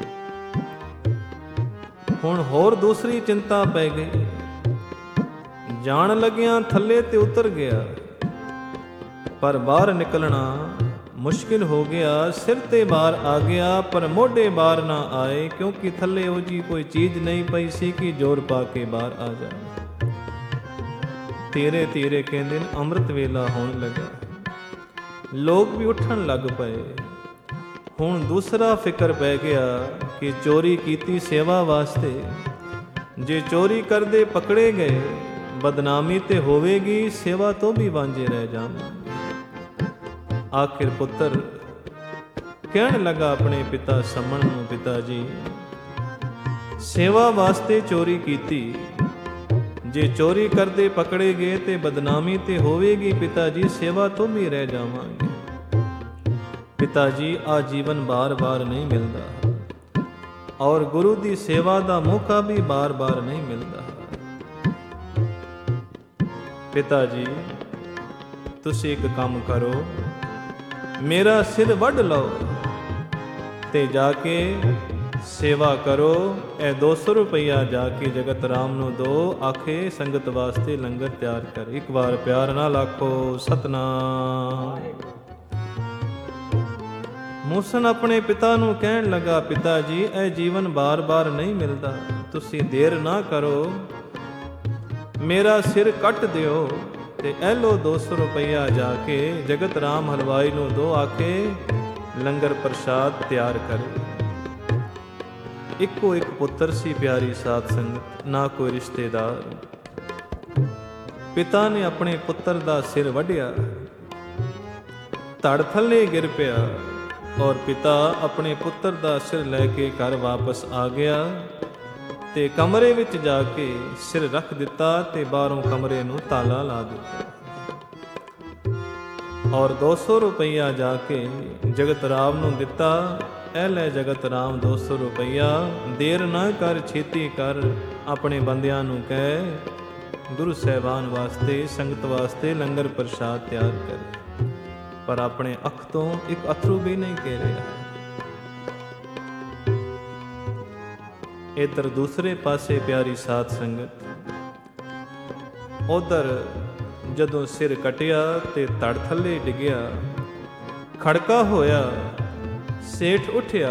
S1: ਹੁਣ ਹੋਰ ਦੂਸਰੀ ਚਿੰਤਾ ਪੈ ਗਈ, ਜਾਣ ਲੱਗਿਆਂ ਥੱਲੇ ਤੇ ਉਤਰ ਗਿਆ, ਪਰ ਬਾਹਰ ਨਿਕਲਣਾ ਮੁਸ਼ਕਿਲ ਹੋ ਗਿਆ। ਸਿਰ ਤੇ ਬਾਹਰ ਆ ਗਿਆ, ਪਰ ਮੋਢੇ ਬਾਹਰ ਨਾ ਆਏ, ਕਿਉਂਕਿ ਥੱਲੇ ਉਹ ਜੀ ਕੋਈ ਚੀਜ਼ ਨਹੀਂ ਪਈ ਸੀ ਕਿ ਜ਼ੋਰ ਪਾ ਕੇ ਬਾਹਰ ਆ ਜਾਵੇ। ਧੀਰੇ ਧੀਰੇ ਕਹਿੰਦੇ ਨੇ ਅੰਮ੍ਰਿਤ ਵੇਲਾ ਹੋਣ ਲੱਗਾ, ਲੋਕ ਵੀ ਉੱਠਣ ਲੱਗ ਪਏ। ਹੁਣ ਦੂਸਰਾ ਫਿਕਰ ਪੈ ਗਿਆ ਕਿ ਚੋਰੀ ਕੀਤੀ ਸੇਵਾ ਵਾਸਤੇ, ਜੇ ਚੋਰੀ ਕਰਦੇ ਪਕੜੇ ਗਏ ਬਦਨਾਮੀ ਤੇ ਹੋਵੇਗੀ, ਸੇਵਾ ਤੋਂ ਵੀ ਵਾਂਝੇ ਰਹਿ ਜਾਵਾਂਗੇ। ਆਖਿਰ ਪੁੱਤਰ ਕਹਿਣ ਲੱਗਾ ਆਪਣੇ ਪਿਤਾ ਸੰਮਣ ਨੂੰ, ਪਿਤਾ ਜੀ ਸੇਵਾ ਵਾਸਤੇ ਚੋਰੀ ਕੀਤੀ, ਜੇ ਚੋਰੀ ਕਰਦੇ ਪਕੜੇ ਗਏ ਤੇ ਬਦਨਾਮੀ ਤੇ ਹੋਵੇਗੀ ਪਿਤਾ ਜੀ, ਸੇਵਾ ਤੋਂ ਵੀ ਰਹਿ ਜਾਵਾਂਗੇ। ਪਿਤਾ ਜੀ ਆ ਜੀਵਨ ਬਾਰ-ਬਾਰ ਨਹੀਂ ਮਿਲਦਾ, ਔਰ ਗੁਰੂ ਦੀ ਸੇਵਾ ਦਾ ਮੌਕਾ ਵੀ ਬਾਰ-ਬਾਰ ਨਹੀਂ ਮਿਲਦਾ। ਪਿਤਾ ਜੀ ਤੁਸੀਂ ਇੱਕ ਕੰਮ ਕਰੋ, ਮੇਰਾ ਸਿਰ ਵੱਢ ਲਓ ਤੇ ਜਾ ਕੇ ਸੇਵਾ ਕਰੋ। ਇਹ ਦੋ ਸੌ ਰੁਪਈਆ ਜਾ ਕੇ ਜਗਤ ਰਾਮ ਨੂੰ ਦੋ, ਆਖੇ ਸੰਗਤ ਵਾਸਤੇ ਲੰਗਰ ਤਿਆਰ ਕਰ। ਇੱਕ ਵਾਰ ਪਿਆਰ ਨਾਲ ਆਖੋ ਸਤਨਾਮ। ਮੂਸਣ ਆਪਣੇ ਪਿਤਾ ਨੂੰ ਕਹਿਣ ਲੱਗਾ, ਪਿਤਾ ਜੀ ਇਹ ਜੀਵਨ ਬਾਰ-ਬਾਰ ਨਹੀਂ ਮਿਲਦਾ, ਤੁਸੀਂ ਦੇਰ ਨਾ ਕਰੋ, ਮੇਰਾ ਸਿਰ ਕੱਟ ਦਿਓ ਤੇ ਇਹ ਲੋ ਦੋ ਸੌ ਰੁਪਈਆ ਜਾ ਕੇ ਜਗਤ ਰਾਮ ਹਲਵਾਈ ਨੂੰ ਦੋ, ਆਖੇ ਲੰਗਰ ਪ੍ਰਸ਼ਾਦ ਤਿਆਰ ਕਰੇ। ਇੱਕੋ ਇੱਕ ਪੁੱਤਰ ਸੀ ਪਿਆਰੀ ਸਾਧ ਸੰਗਤ, ਨਾ ਕੋਈ ਰਿਸ਼ਤੇਦਾਰ। ਪਿਤਾ ਨੇ ਆਪਣੇ ਪੁੱਤਰ ਦਾ ਸਿਰ ਵੱਢਿਆ, ਧੜ ਥੱਲੇ ਗਿਰ ਪਿਆ, ਔਰ ਪਿਤਾ ਆਪਣੇ ਪੁੱਤਰ ਦਾ ਸਿਰ ਲੈ ਕੇ ਘਰ ਵਾਪਸ ਆ ਗਿਆ ਤੇ ਕਮਰੇ ਵਿੱਚ ਜਾ ਕੇ ਸਿਰ ਰੱਖ ਦਿੱਤਾ ਤੇ ਬਾਹਰੋਂ ਕਮਰੇ ਨੂੰ ਤਾਲਾ ਲਾ ਦਿੱਤਾ। ਔਰ ਦੋ ਸੌ ਰੁਪਈਆ ਜਾ ਕੇ ਜਗਤ ਰਾਮ ਨੂੰ ਦਿੱਤਾ। ਇਹ ਲੈ ਜਗਤ ਰਾਮ ਦੋ ਸੌ ਰੁਪਈਆ, ਦੇਰ ਨਾ ਕਰ, ਛੇਤੀ ਕਰ, ਆਪਣੇ ਬੰਦਿਆਂ ਨੂੰ ਕਹਿ ਗੁਰੂ ਸਾਹਿਬਾਨ ਵਾਸਤੇ ਸੰਗਤ ਵਾਸਤੇ ਲੰਗਰ ਪ੍ਰਸ਼ਾਦ ਤਿਆਰ ਕਰ। ਪਰ ਆਪਣੇ ਅੱਖ ਤੋਂ ਇੱਕ ਅਥਰੂ ਵੀ ਨਹੀਂ ਕਹਿ ਰਿਹਾ। ਇੱਧਰ ਦੂਸਰੇ ਪਾਸੇ ਪਿਆਰੀ ਸਾਧ ਸੰਗਤ, ਉਧਰ ਜਦੋਂ ਸਿਰ ਕਟਿਆ ਤੇ ਧੜ ਥੱਲੇ ਡਿੱਗਿਆ, ਖੜਕਾ ਹੋਇਆ, ਸੇਠ ਉੱਠਿਆ,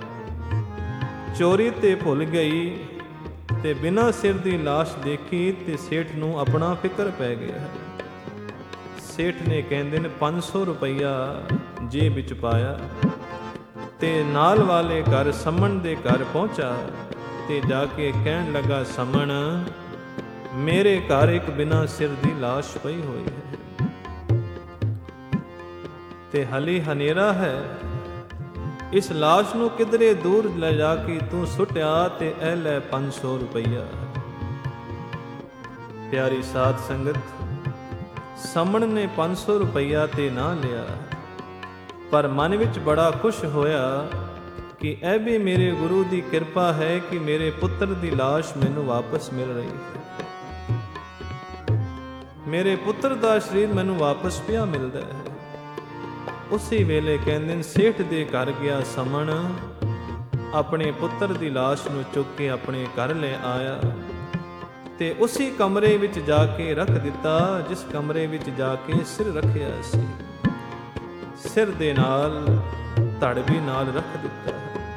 S1: ਚੋਰੀ ਤੇ ਭੁੱਲ ਗਈ ਤੇ ਬਿਨਾਂ ਸਿਰ ਦੀ ਲਾਸ਼ ਦੇਖੀ ਤੇ ਸੇਠ ਨੂੰ ਆਪਣਾ ਫਿਕਰ ਪੈ ਗਿਆ। ਸੇਠ ਨੇ ਕਹਿੰਦੇ ਨੇ ਪੰਜ ਸੌ ਰੁਪਈਆ ਜੇਬ ਵਿੱਚ ਪਾਇਆ ਤੇ ਨਾਲ ਵਾਲੇ ਘਰ ਸਮਣ ਦੇ ਘਰ ਪਹੁੰਚਾ ਤੇ ਜਾ ਕੇ ਕਹਿਣ ਲੱਗਾ, ਸਮਣ, ਮੇਰੇ ਘਰ ਇੱਕ ਬਿਨਾਂ ਸਿਰ ਦੀ ਲਾਸ਼ ਪਈ ਹੋਈ ਹੈ ਤੇ ਹਲੀ ਹਨੇਰਾ ਹੈ, ਇਸ ਲਾਸ਼ ਨੂੰ ਕਿਧਰੇ ਦੂਰ ਲੈ ਜਾ ਕੇ ਤੂੰ ਸੁੱਟਿਆ ਤੇ ਇਹ ਲੈ ਪੰਜ ਸੌ ਰੁਪਈਆ। ਪਿਆਰੀ ਸਾਧ ਸੰਗਤ, ਸਮਣ ਨੇ ਪੰਜ ਸੌ ਰੁਪਈਆ ਤੇ ਨਾ ਲਿਆ, ਪਰ ਮਨ ਵਿੱਚ ਬੜਾ ਖੁਸ਼ ਹੋਇਆ ਕਿ ਇਹ ਵੀ ਮੇਰੇ ਗੁਰੂ ਦੀ ਕਿਰਪਾ ਹੈ ਕਿ ਮੇਰੇ ਪੁੱਤਰ ਦੀ ਲਾਸ਼ ਮੈਨੂੰ ਵਾਪਸ ਮਿਲ ਰਹੀ ਹੈ, ਮੇਰੇ ਪੁੱਤਰ ਦਾ ਸਰੀਰ ਮੈਨੂੰ ਵਾਪਸ ਪਿਆ ਮਿਲਦਾ ਹੈ। ਉਸੇ ਵੇਲੇ ਕਹਿੰਦੇ ਨੇ ਸੇਠ ਦੇ ਘਰ ਗਿਆ ਸਮਣ, ਆਪਣੇ ਪੁੱਤਰ ਦੀ ਲਾਸ਼ ਨੂੰ ਚੁੱਕ ਕੇ ਆਪਣੇ ਘਰ ਲੈ ਆਇਆ ਤੇ ਉਸੇ ਕਮਰੇ ਵਿੱਚ ਜਾ ਕੇ ਰੱਖ ਦਿੱਤਾ ਜਿਸ ਕਮਰੇ ਵਿੱਚ ਜਾ ਕੇ ਸਿਰ ਰੱਖਿਆ ਸੀ। ਸਿਰ ਦੇ ਨਾਲ ਧੜ ਵੀ ਨਾਲ ਰੱਖ ਦਿੱਤਾ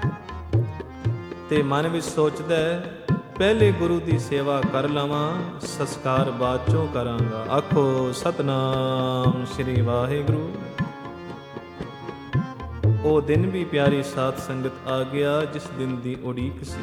S1: ਤੇ ਮਨ ਵਿੱਚ ਸੋਚਦਾ, ਪਹਿਲੇ ਗੁਰੂ ਦੀ ਸੇਵਾ ਕਰ ਲਵਾਂ, ਸੰਸਕਾਰ ਬਾਅਦ ਚੋਂ ਕਰਾਂਗਾ। ਆਖੋ ਸਤਨਾਮ ਸ੍ਰੀ ਵਾਹਿਗੁਰੂ। ਉਹ ਦਿਨ ਵੀ ਪਿਆਰੀ ਸਾਧ ਸੰਗਤ ਆ ਗਿਆ ਜਿਸ ਦਿਨ ਦੀ ਉਡੀਕ ਸੀ।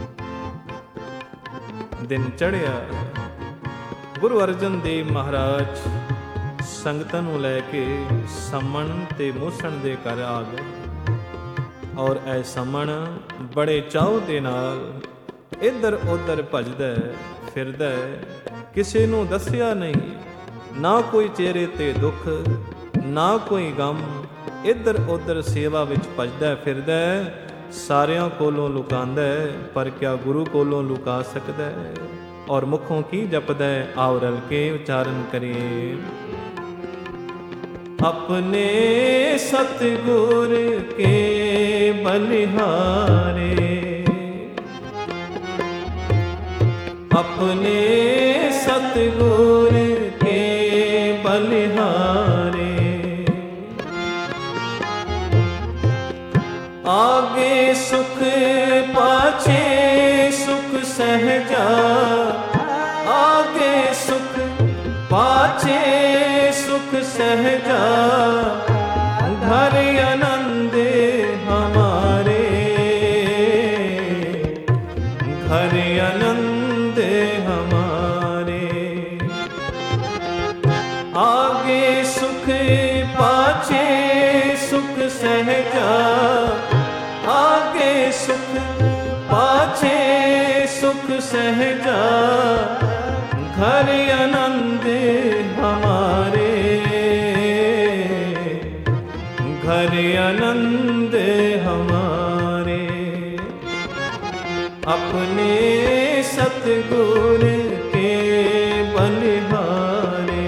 S1: ਦਿਨ ਚੜ੍ਹਿਆ, ਗੁਰੂ ਅਰਜਨ ਦੇਵ ਮਹਾਰਾਜ ਸੰਗਤਾਂ ਨੂੰ ਲੈ ਕੇ ਸਮਣ ਤੇ ਮੂਸਣ ਦੇ ਘਰ ਆ ਗਏ ਔਰ ਇਹ ਸਮਣ ਬੜੇ ਚਾਅ ਦੇ ਨਾਲ ਇੱਧਰ ਉੱਧਰ ਭਜਦਾ ਫਿਰਦਾ, ਕਿਸੇ ਨੂੰ ਦੱਸਿਆ ਨਹੀਂ, ਨਾ ਕੋਈ ਚਿਹਰੇ ਤੇ ਦੁੱਖ ਨਾ ਕੋਈ ਗਮ, ਇੱਧਰ ਉੱਧਰ ਸੇਵਾ ਵਿੱਚ ਭਜਦਾ ਫਿਰਦਾ, ਸਾਰਿਆਂ ਕੋਲੋਂ ਲੁਕਾਉਂਦਾ, ਪਰ ਕਿਆ ਗੁਰੂ ਕੋਲੋਂ ਲੁਕਾ ਸਕਦਾ ਹੈ? ਔਰ ਮੁਖੋਂ ਕੀ ਜਪਦਾ? ਆਓ ਰਲ ਕੇ ਉਚਾਰਨ ਕਰੀਏ। ਆਪਣੇ ਸਤਿਗੁਰ ਕੇ ਬਲਿਹਾਰੇ, ਆਪਣੇ ਸਤਿਗੁਰ ਕੇ ਬਲਿਹਾਰੇ, आगे सुख पाछे सुख सहजा, आगे सुख पाछे सुख सहजा, घर आनंद हमारे, घर आनंद हमारे, आगे सुख पाछे सुख सहजा, आगे सुख पाछे सुख सहजा, घर आनंद हमारे, घर आनंद हमारे, अपने सतगुर के बलिहारे,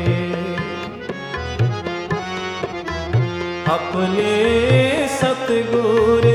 S1: अपने सतगुर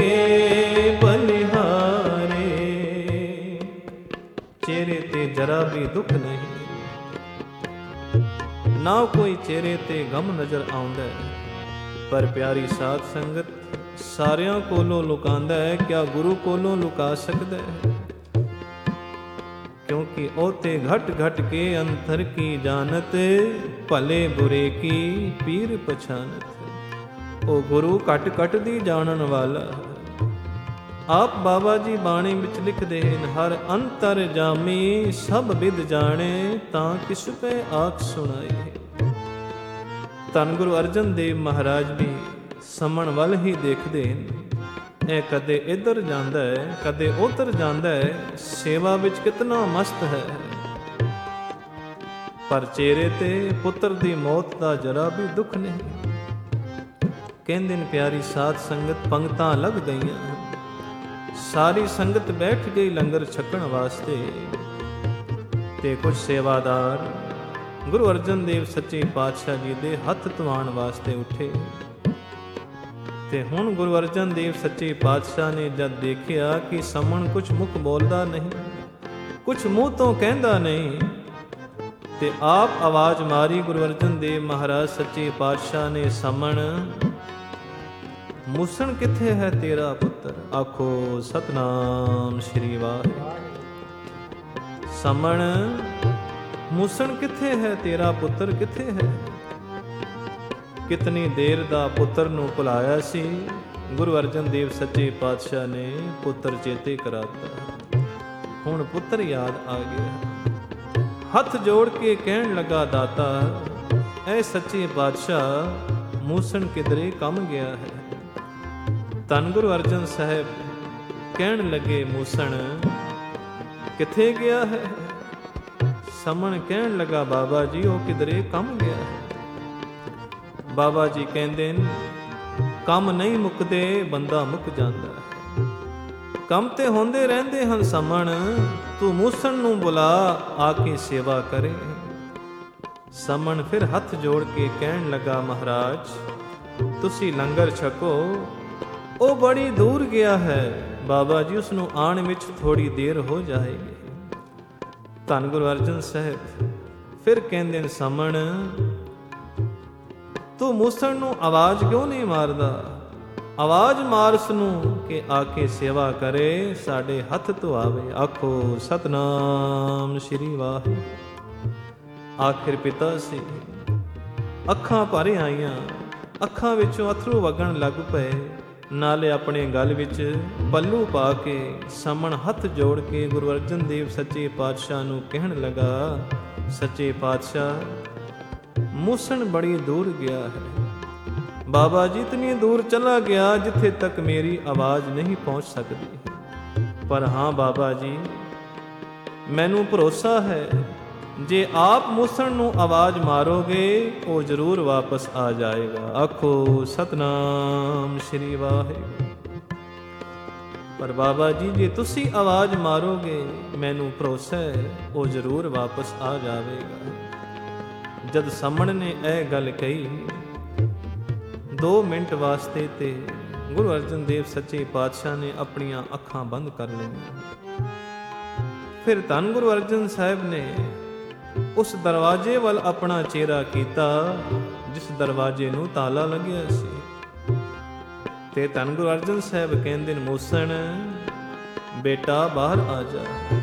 S1: जरा भी दुख नहीं, ना कोई चेहरे ते गम नजर आउंदा है, पर प्यारी साध संगत सारियां कोलों लुकांदा है, क्या गुरु कोलों लुका सकदा है? क्योंकि ओते घट घट के अंतर की जानत, भले बुरे की पीर पछानत। ओ गुरु घट घट दी जानन वाला। ਆਪ ਬਾਬਾ ਜੀ ਬਾਣੀ ਵਿੱਚ ਲਿਖਦੇ ਹਨ, ਹਰ ਅੰਤਰ ਜਾਮੀ ਸਭ ਵਿਦ ਜਾਣੇ, ਤਾਂ ਕਿਸ ਪੈ ਆਖ ਸੁਣਾਏ। ਧੰਨ ਗੁਰੂ ਅਰਜਨ ਦੇਵ ਮਹਾਰਾਜ ਵੀ ਸਮਣ ਵੱਲ ਹੀ ਦੇਖਦੇ ਹਨ। ਇਹ ਕਦੇ ਇੱਧਰ ਜਾਂਦਾ ਹੈ, ਕਦੇ ਉੱਧਰ ਜਾਂਦਾ ਹੈ, ਸੇਵਾ ਵਿੱਚ ਕਿਤਨਾ ਮਸਤ ਹੈ, ਪਰ ਚਿਹਰੇ ਤੇ ਪੁੱਤਰ ਦੀ ਮੌਤ ਦਾ ਜਰਾ ਵੀ ਦੁੱਖ ਨਹੀਂ। ਕਹਿੰਦੇ ਨੇ ਪਿਆਰੀ ਸਾਧ ਸੰਗਤ, ਪੰਗਤਾਂ ਲੱਗ ਗਈਆਂ, ਸਾਰੀ ਸੰਗਤ ਬੈਠ ਗਈ ਲੰਗਰ ਛਕਣ ਵਾਸਤੇ, ਤੇ ਕੁਝ ਸੇਵਾਦਾਰ ਗੁਰੂ ਅਰਜਨ ਦੇਵ ਸੱਚੇ ਪਾਤਸ਼ਾਹ ਜੀ ਦੇ ਹੱਥ ਧਵਾਉਣ ਵਾਸਤੇ ਉੱਠੇ। ਤੇ ਹੁਣ ਗੁਰੂ ਅਰਜਨ ਦੇਵ ਸੱਚੇ ਪਾਤਸ਼ਾਹ ਨੇ ਜਦ ਦੇਖਿਆ ਕਿ ਸਮਣ ਕੁਝ ਮੁਖ ਬੋਲਦਾ ਨਹੀਂ, ਕੁਝ ਮੂੰਹ ਤੋਂ ਕਹਿੰਦਾ ਨਹੀਂ, ਤੇ ਆਪ ਆਵਾਜ਼ ਮਾਰੀ ਗੁਰੂ ਅਰਜਨ ਦੇਵ ਮਹਾਰਾਜ ਸੱਚੇ ਪਾਤਸ਼ਾਹ ਨੇ, ਸਮਣ ਮੂਸਣ ਕਿੱਥੇ ਹੈ ਤੇਰਾ ਪੁੱਤਰ? ਆਖੋ ਸਤਨਾਮ ਸ੍ਰੀ ਵਾਹਿਗੁਰੂ। ਸਮਣ ਮੂਸਣ ਕਿੱਥੇ ਹੈ ਤੇਰਾ ਪੁੱਤਰ, ਕਿੱਥੇ ਹੈ? ਕਿਤਨੀ ਦੇਰ ਦਾ ਪੁੱਤਰ ਨੂੰ ਭੁਲਾਇਆ ਸੀ, ਗੁਰੂ ਅਰਜਨ ਦੇਵ ਸੱਚੇ ਪਾਤਸ਼ਾਹ ਨੇ ਪੁੱਤਰ ਚੇਤੇ ਕਰਾਤਾ। ਹੁਣ ਪੁੱਤਰ ਯਾਦ ਆ ਗਿਆ। ਹੱਥ ਜੋੜ ਕੇ ਕਹਿਣ ਲੱਗਾ, ਦਾਤਾ ਐ ਸੱਚੇ ਪਾਤਸ਼ਾਹ, ਮੂਸਣ ਕਿਧਰੇ ਕੰਮ ਗਿਆ ਹੈ। ਧੰਨ ਗੁਰੂ ਅਰਜਨ ਸਾਹਿਬ ਕਹਿਣ ਲੱਗੇ, ਮੂਸਣ ਕਿੱਥੇ ਗਿਆ ਹੈ? ਸਮਣ ਕਹਿਣ ਲੱਗਾ, ਬਾਬਾ ਜੀ ਉਹ ਕਿਧਰੇ ਕੰਮ ਗਿਆ ਹੈ। ਬਾਬਾ ਜੀ ਕਹਿੰਦੇ ਨੇ, ਕੰਮ ਨਹੀਂ ਮੁੱਕਦੇ, ਬੰਦਾ ਮੁੱਕ ਜਾਂਦਾ ਹੈ। ਕੰਮ ਤੇ ਹੁੰਦੇ ਰਹਿੰਦੇ ਹਨ ਸਮਣ, ਤੂੰ ਮੂਸਣ ਨੂੰ ਬੁਲਾ, ਆ ਕੇ ਸੇਵਾ ਕਰੇ। ਸਮਣ ਫਿਰ ਹੱਥ ਜੋੜ ਕੇ ਕਹਿਣ ਲੱਗਾ, ਮਹਾਰਾਜ ਤੁਸੀਂ ਲੰਗਰ ਛਕੋ, ਉਹ ਬੜੀ ਦੂਰ ਗਿਆ ਹੈ। ਬਾਬਾ ਜੀ ਉਸ ਨੂੰ ਆਉਣ ਵਿੱਚ ਥੋੜੀ ਦੇਰ ਹੋ ਜਾਏਗੀ। ਧੰਨ ਗੁਰੂ ਅਰਜਨ ਸਾਹਿਬ ਫਿਰ ਕਹਿੰਦੇ ਨੇ, ਸਮਣ ਤੂੰ ਮੂਸਣ ਨੂੰ ਆਵਾਜ਼ ਕਿਉਂ ਨਹੀਂ ਮਾਰਦਾ? ਆਵਾਜ਼ ਮਾਰ ਉਸ ਨੂੰ ਕਿ ਆ ਕੇ ਸੇਵਾ ਕਰੇ, ਸਾਡੇ ਹੱਥ ਧੁਆਵੇ। ਆਖੋ ਸਤਨਾਮ ਸ੍ਰੀ ਵਾਹਿਗੁਰੂ। ਆਖਿਰ ਪਿਤਾ ਸੀ, ਅੱਖਾਂ ਭਰ ਆਈਆਂ, ਅੱਖਾਂ ਵਿੱਚੋਂ ਅਥਰੂ ਵਗਣ ਲੱਗ ਪਏ। ਨਾਲੇ ਆਪਣੇ ਗਲ ਵਿੱਚ ਪੱਲੂ ਪਾ ਕੇ ਸਮਣ ਹੱਥ ਜੋੜ ਕੇ ਗੁਰੂ ਅਰਜਨ ਦੇਵ ਸੱਚੇ ਪਾਤਸ਼ਾਹ ਨੂੰ ਕਹਿਣ ਲੱਗਾ, ਸੱਚੇ ਪਾਤਸ਼ਾਹ ਮੂਸਣ ਬੜੀ ਦੂਰ ਗਿਆ ਹੈ। ਬਾਬਾ ਜੀ ਇਤਨੀ ਦੂਰ ਚਲਾ ਗਿਆ ਜਿੱਥੇ ਤੱਕ ਮੇਰੀ ਆਵਾਜ਼ ਨਹੀਂ ਪਹੁੰਚ ਸਕਦੀ। ਪਰ ਹਾਂ ਬਾਬਾ ਜੀ, ਮੈਨੂੰ ਭਰੋਸਾ ਹੈ, ਜੇ ਆਪ ਮੂਸਣ ਨੂੰ ਆਵਾਜ਼ ਮਾਰੋਗੇ ਉਹ ਜ਼ਰੂਰ ਵਾਪਸ ਆ ਜਾਏਗਾ। ਆਖੋ ਸਤਨਾਮ ਸ੍ਰੀ ਵਾਹਿਗੁਰੂ। ਪਰ ਬਾਬਾ ਜੀ ਜੇ ਤੁਸੀਂ ਆਵਾਜ਼ ਮਾਰੋਗੇ, ਮੈਨੂੰ ਭਰੋਸਾ ਹੈ ਉਹ ਜ਼ਰੂਰ ਵਾਪਸ ਆ ਜਾਵੇਗਾ। ਜਦ ਸਮਣ ਨੇ ਇਹ ਗੱਲ ਕਹੀ, ਦੋ ਮਿੰਟ ਵਾਸਤੇ ਤੇ ਗੁਰੂ ਅਰਜਨ ਦੇਵ ਸੱਚੇ ਪਾਤਸ਼ਾਹ ਨੇ ਆਪਣੀਆਂ ਅੱਖਾਂ ਬੰਦ ਕਰ ਲਈਆਂ। ਫਿਰ ਧੰਨ ਗੁਰੂ ਅਰਜਨ ਸਾਹਿਬ ਨੇ ਉਸ ਦਰਵਾਜ਼ੇ ਵੱਲ ਆਪਣਾ ਚਿਹਰਾ ਕੀਤਾ ਜਿਸ ਦਰਵਾਜ਼ੇ ਨੂੰ ਤਾਲਾ ਲੱਗਿਆ ਸੀ। ਤੇ ਧੰਨ ਗੁਰੂ ਅਰਜਨ ਸਾਹਿਬ ਕਹਿੰਦੇ ਨੇ, ਮੂਸਣ ਬੇਟਾ ਬਾਹਰ ਆ ਜਾ,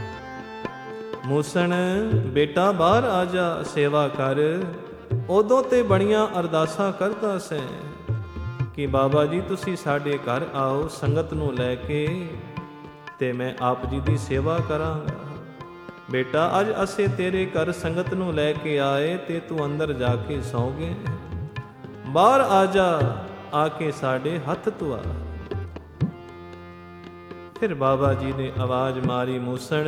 S1: ਮੂਸਣ ਬੇਟਾ ਬਾਹਰ ਆ ਜਾ, ਸੇਵਾ ਕਰ। ਉਦੋਂ ਤੇ ਬੜੀਆਂ ਅਰਦਾਸਾਂ ਕਰਦਾ ਸੈਂ ਕਿ ਬਾਬਾ ਜੀ ਤੁਸੀਂ ਸਾਡੇ ਘਰ ਆਓ ਸੰਗਤ ਨੂੰ ਲੈ ਕੇ, ਤੇ ਮੈਂ ਆਪ ਜੀ ਦੀ ਸੇਵਾ ਕਰਾਂਗਾ। ਬੇਟਾ ਅੱਜ ਅਸੀਂ ਤੇਰੇ ਘਰ ਸੰਗਤ ਨੂੰ ਲੈ ਕੇ ਆਏ ਤੇ ਤੂੰ ਅੰਦਰ ਜਾ ਕੇ ਸੌਂਗੇ, ਬਾਹਰ ਆ ਜਾ, ਆ ਕੇ ਸਾਡੇ ਹੱਥ ਧੁਆ। ਫਿਰ ਬਾਬਾ ਜੀ ਨੇ ਆਵਾਜ਼ ਮਾਰੀ, ਮੂਸਣ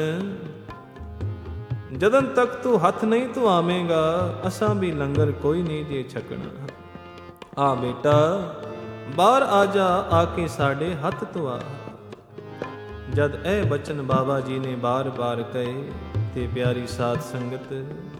S1: ਜਦੋਂ ਤੱਕ ਤੂੰ ਹੱਥ ਨਹੀਂ ਧੁਆਵੇਂਗਾ ਅਸਾਂ ਵੀ ਲੰਗਰ ਕੋਈ ਨਹੀਂ ਜੇ ਛਕਣਾ। ਆ ਬੇਟਾ ਬਾਹਰ ਆ ਜਾ, ਆ ਕੇ ਸਾਡੇ ਹੱਥ ਧੁਆ। ਜਦ ਇਹ ਬਚਨ ਬਾਬਾ ਜੀ ਨੇ ਬਾਰ-ਬਾਰ ਕਹੇ ਤੇ ਪਿਆਰੀ ਸਾਧ ਸੰਗਤ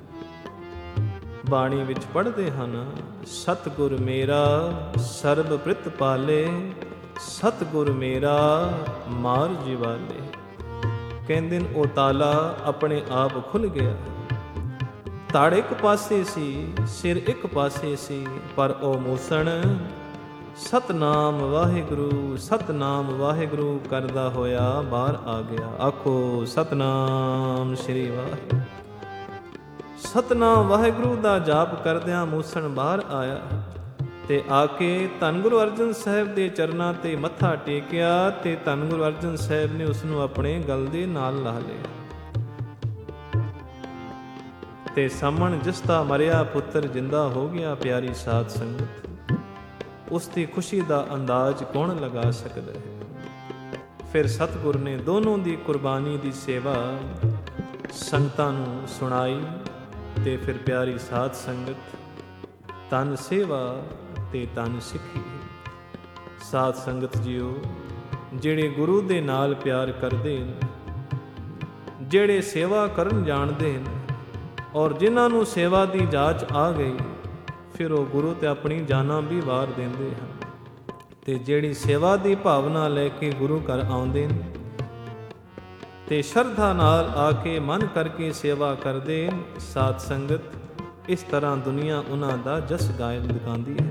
S1: ਬਾਣੀ ਵਿੱਚ ਪੜ੍ਹਦੇ ਹਨ, ਸਤਿਗੁਰ ਮੇਰਾ ਸਰਬ ਪ੍ਰਿਤ ਪਾਲੇ, ਸਤਿਗੁਰ ਮੇਰਾ ਮਾਰ ਜਿਵਾਲੇ। ਕਹਿੰਦੇ ਨੇ ਉਹ ਤਾਲਾ ਆਪਣੇ ਆਪ ਖੁੱਲ ਗਿਆ। ਧੜ ਇੱਕ ਪਾਸੇ ਸੀ, ਸਿਰ ਇੱਕ ਪਾਸੇ ਸੀ, ਪਰ ਉਹ ਮੂਸਣ ਸਤਨਾਮ ਵਾਹਿਗੁਰੂ ਸਤਨਾਮ ਵਾਹਿਗੁਰੂ ਕਰਦਾ ਹੋਇਆ ਬਾਹਰ ਆ ਗਿਆ। ਆਖੋ ਸਤਨਾਮ ਸ੍ਰੀ ਵਾਹਿਗੁਰੂ। ਸਤਨਾਮ ਵਾਹਿਗੁਰੂ ਦਾ ਜਾਪ ਕਰਦਿਆਂ ਮੂਸਣ ਬਾਹਰ ਆਇਆ ਤੇ ਆ ਕੇ ਧੰਨ ਗੁਰੂ ਅਰਜਨ ਸਾਹਿਬ ਦੇ ਚਰਨਾਂ ਤੇ ਮੱਥਾ ਟੇਕਿਆ ਤੇ ਧੰਨ ਗੁਰੂ ਅਰਜਨ ਸਾਹਿਬ ਨੇ ਉਸ ਨੂੰ ਆਪਣੇ ਗਲ ਦੇ ਨਾਲ ਲਾ ਲਿਆ। ਤੇ ਸਾਹਮਣ ਜਿਸ ਦਾ ਮਰਿਆ ਪੁੱਤਰ ਜਿੰਦਾ ਹੋ ਗਿਆ। ਪਿਆਰੀ ਸਾਧ ਸੰਗਤ, ਉਸ ਦੀ ਖੁਸ਼ੀ ਦਾ ਅੰਦਾਜ਼ ਕੌਣ ਲਗਾ ਸਕਦਾ ਹੈ। ਫਿਰ ਸਤਿਗੁਰ ਨੇ ਦੋਨੋਂ ਦੀ ਕੁਰਬਾਨੀ ਦੀ ਸੇਵਾ ਸੰਗਤਾਂ ਨੂੰ ਸੁਣਾਈ ਤੇ ਫਿਰ ਪਿਆਰੀ ਸਾਧ ਸੰਗਤ ਤਨ ਸੇਵਾ ਤੇ ਤਨ ਸਿੱਖੀ। ਸਾਧ ਸੰਗਤ ਜੀਓ, ਜਿਹੜੇ ਗੁਰੂ ਦੇ ਨਾਲ ਪਿਆਰ ਕਰਦੇ ਨੇ, ਜਿਹੜੇ ਸੇਵਾ ਕਰਨ ਜਾਣਦੇ ਨੇ ਔਰ ਜਿਨ੍ਹਾਂ ਨੂੰ ਸੇਵਾ ਦੀ ਜਾਚ ਆ ਗਈ, ਫਿਰ ਉਹ ਗੁਰੂ ਤੇ ਆਪਣੀ ਜਾਨਾਂ ਵੀ ਵਾਰ ਦਿੰਦੇ ਹਨ। ਤੇ ਜਿਹੜੀ ਸੇਵਾ ਦੀ ਭਾਵਨਾ ਲੈ ਕੇ ਗੁਰੂ ਘਰ ਆਉਂਦੇ ਨੇ ਤੇ ਸ਼ਰਧਾ ਨਾਲ ਆ ਕੇ ਮਨ ਕਰਕੇ ਸੇਵਾ ਕਰਦੇ ਨੇ, ਸਾਧ ਸੰਗਤ ਇਸ ਤਰ੍ਹਾਂ ਦੁਨੀਆ ਉਹਨਾਂ ਦਾ ਜਸ ਗਾਇਨ ਦਿਖਾਉਂਦੀ ਹੈ।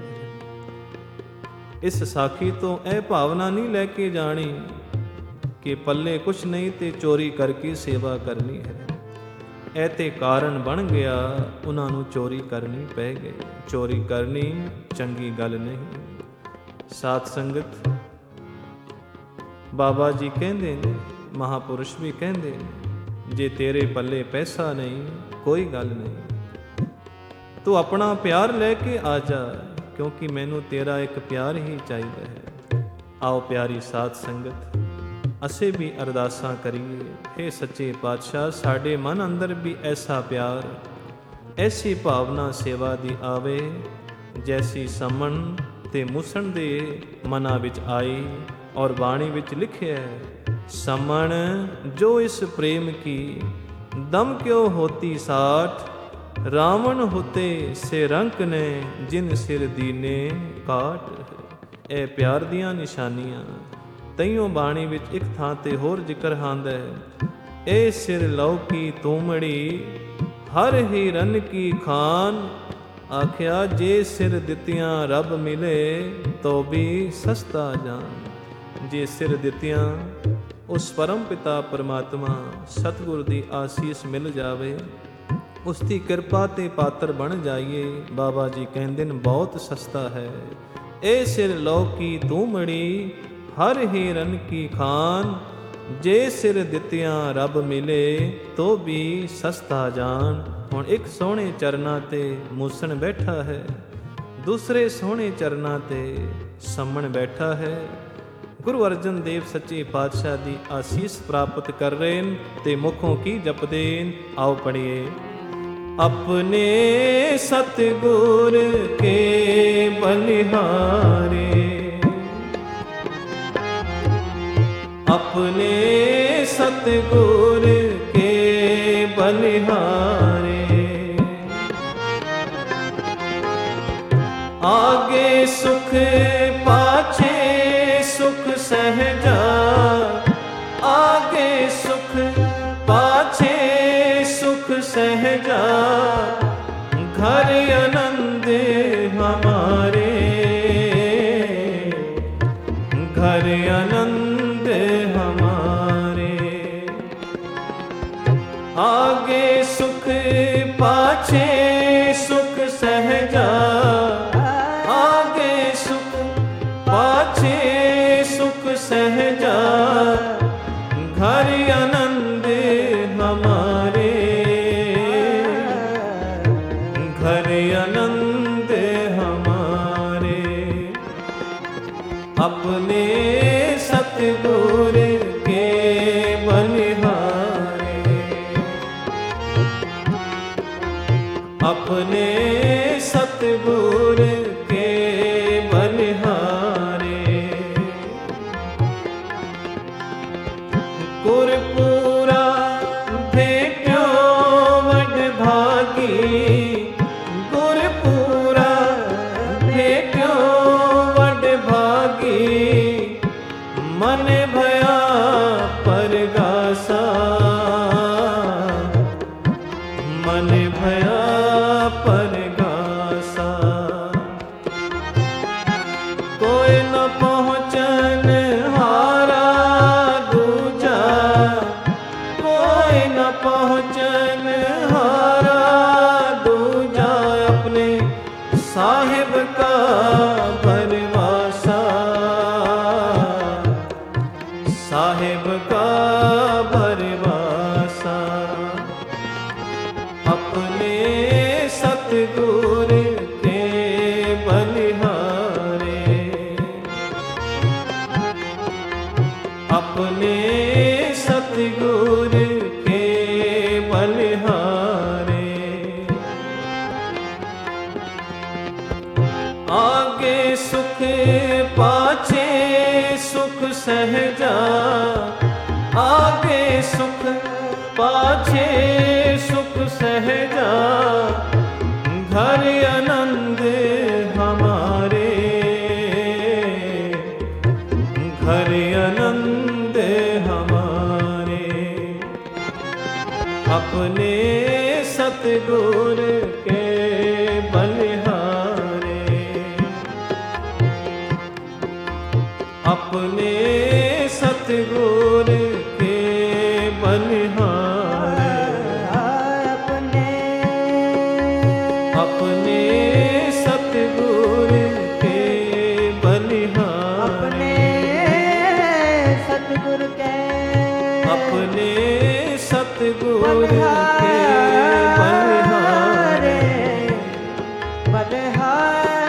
S1: ਇਸ ਸਾਖੀ ਤੋਂ ਇਹ ਭਾਵਨਾ ਨਹੀਂ ਲੈ ਕੇ ਜਾਣੀ ਕਿ ਪੱਲੇ ਕੁਛ ਨਹੀਂ ਤੇ ਚੋਰੀ ਕਰਕੇ ਸੇਵਾ ਕਰਨੀ ਹੈ। ਇਹ ਤੇ ਕਾਰਨ ਬਣ ਗਿਆ ਉਹਨਾਂ ਨੂੰ ਚੋਰੀ ਕਰਨੀ ਪੈ ਗਈ। ਚੋਰੀ ਕਰਨੀ ਚੰਗੀ ਗੱਲ ਨਹੀਂ। ਸਾਧ ਸੰਗਤ, ਬਾਬਾ ਜੀ ਕਹਿੰਦੇ ਨੇ, ਮਹਾਪੁਰਸ਼ ਵੀ ਕਹਿੰਦੇ ਨੇ, ਜੇ ਤੇਰੇ ਪੱਲੇ ਪੈਸਾ ਨਹੀਂ ਕੋਈ ਗੱਲ ਨਹੀਂ, ਤੂੰ ਆਪਣਾ ਪਿਆਰ ਲੈ ਕੇ ਆ ਜਾ, ਕਿਉਂਕਿ ਮੈਨੂੰ ਤੇਰਾ ਇੱਕ ਪਿਆਰ ਹੀ ਚਾਹੀਦਾ ਹੈ। ਆਓ ਪਿਆਰੀ ਸਾਧ ਸੰਗਤ, ਅਸੀਂ ਵੀ ਅਰਦਾਸਾਂ ਕਰੀਏ, हे ਸੱਚੇ ਪਾਤਸ਼ਾਹ, ਸਾਡੇ ਮਨ ਅੰਦਰ ਵੀ ਐਸਾ ਪਿਆਰ, ਐਸੀ ਭਾਵਨਾ ਸੇਵਾ ਦੀ ਆਵੇ ਜੈਸੀ ਸਮਣ ਤੇ ਮੁਸਣ ਦੇ ਮਨਾਂ ਵਿੱਚ ਆਈ। ਔਰ ਬਾਣੀ ਵਿੱਚ ਲਿਖਿਆ ਹੈ, ਸਮਣ ਜੋ ਇਸ ਪ੍ਰੇਮ ਕੀ ਦਮ ਕਿਉ ਹੋਤੀ ਸਾਠ, ਰਾਵਣ ਹੋਤੇ ਸੇ ਰੰਕ ਨੇ ਜਿਨ ਸਿਰ ਦੀਨੇ ਕਾਟ। ਇਹ ਪਿਆਰ ਦੀਆਂ ਨਿਸ਼ਾਨੀਆਂ। ਤਈਓ ਬਾਣੀ ਵਿੱਚ ਇੱਕ ਥਾਂ ਤੇ ਹੋਰ ਜ਼ਿਕਰ ਆਉਂਦਾ ਹੈ, ਇਹ ਸਿਰ ਲਉ ਕੀ ਤੂਮੜੀ ਹਰ ਹੀ ਰਨ ਕੀ ਖਾਨ। ਆਖਿਆ ਜੇ ਸਿਰ ਦਿੱਤੀਆਂ ਰੱਬ ਮਿਲੇ ਤੋ ਵੀ ਸਸਤਾ ਜਾਨ। ਜੇ ਸਿਰ ਦਿੱਤੀਆਂ ਉਸ ਪਰਮ ਪਿਤਾ ਪਰਮਾਤਮਾ ਸਤਿਗੁਰ ਦੀ ਆਸੀਸ ਮਿਲ ਜਾਵੇ, ਉਸ ਦੀ ਕਿਰਪਾ ਤੇ ਪਾਤਰ ਬਣ ਜਾਈਏ, ਬਾਬਾ ਜੀ ਕਹਿੰਦੇ ਨੇ ਬਹੁਤ ਸਸਤਾ ਹੈ। ਇਹ ਸਿਰ ਲਉ ਕੀ ਤੂਮੜੀ ਹਰ ਹੀ ਰਨ ਕੀ ਖਾਨ। ਜੇ ਸਿਰ ਦਿੱਤੀਆਂ ਰੱਬ ਮਿਲੇ ਤੋ ਵੀ ਸਸਤਾ ਜਾਨ। ਹੁਣ ਇੱਕ ਸੋਹਣੇ ਚਰਨਾਂ ਤੇ ਮੂਸਣ ਬੈਠਾ ਹੈ, ਦੂਸਰੇ ਸੋਹਣੇ ਚਰਨਾਂ ਤੇ ਸਮਣ ਬੈਠਾ ਹੈ। ਗੁਰੂ ਅਰਜਨ ਦੇਵ ਸੱਚੇ ਪਾਤਸ਼ਾਹ ਦੀ ਆਸੀਸ ਪ੍ਰਾਪਤ ਕਰ ਰਹੇ ਨੇ ਤੇ ਮੁਖੋਂ ਕੀ ਜਪਦੇ ਨੇ, ਆਓ ਪੜ੍ਹੀਏ। ਆਪਣੇ ਸਤਿਗੁਰ ਕੇ ਬਲਿਹਾਰੇ, अपने सतगुर के बलिहारे, आगे सुख पाछे सुख सहजा, आगे सुख पाछे सुख सहजा, घर आनंद हमारे, घर आनंद हमारे। आगे सुख पाछे सुख सहजा, आगे सुख पाछे सुख सहजा, घर आनंद हमारे, घर आनंद हमारे। अपने सतगुर के बलिहारे, अपने सतगुर के बलिहारे। गुरपुरा भेट्यो वड भागी, गुरपुरा भेट्यो वड भागी, मन भया परगासा, मन भया परगासा। कोई न पहुँचन हारा दूजा, कोई न पहुँचन हारा दूजा, अपने साहिब का भरवासा, साहिब का भरवासा। अपने सतगुर के बलिहारे, अपने सतगुर के बलिहारे। आगे सुख पाछे सुख सहजा, आगे सुख पाछे सुख सहजा, घर आनंद हमारे, घर आनंद हमारे। अपने सतगुर के बलिहारे, अपने सतगुर के बलिहारे। सतगुर के बलिहार
S2: अपने सतगुर के
S1: अपने सतगुर के बलिहारे
S2: बलिहारे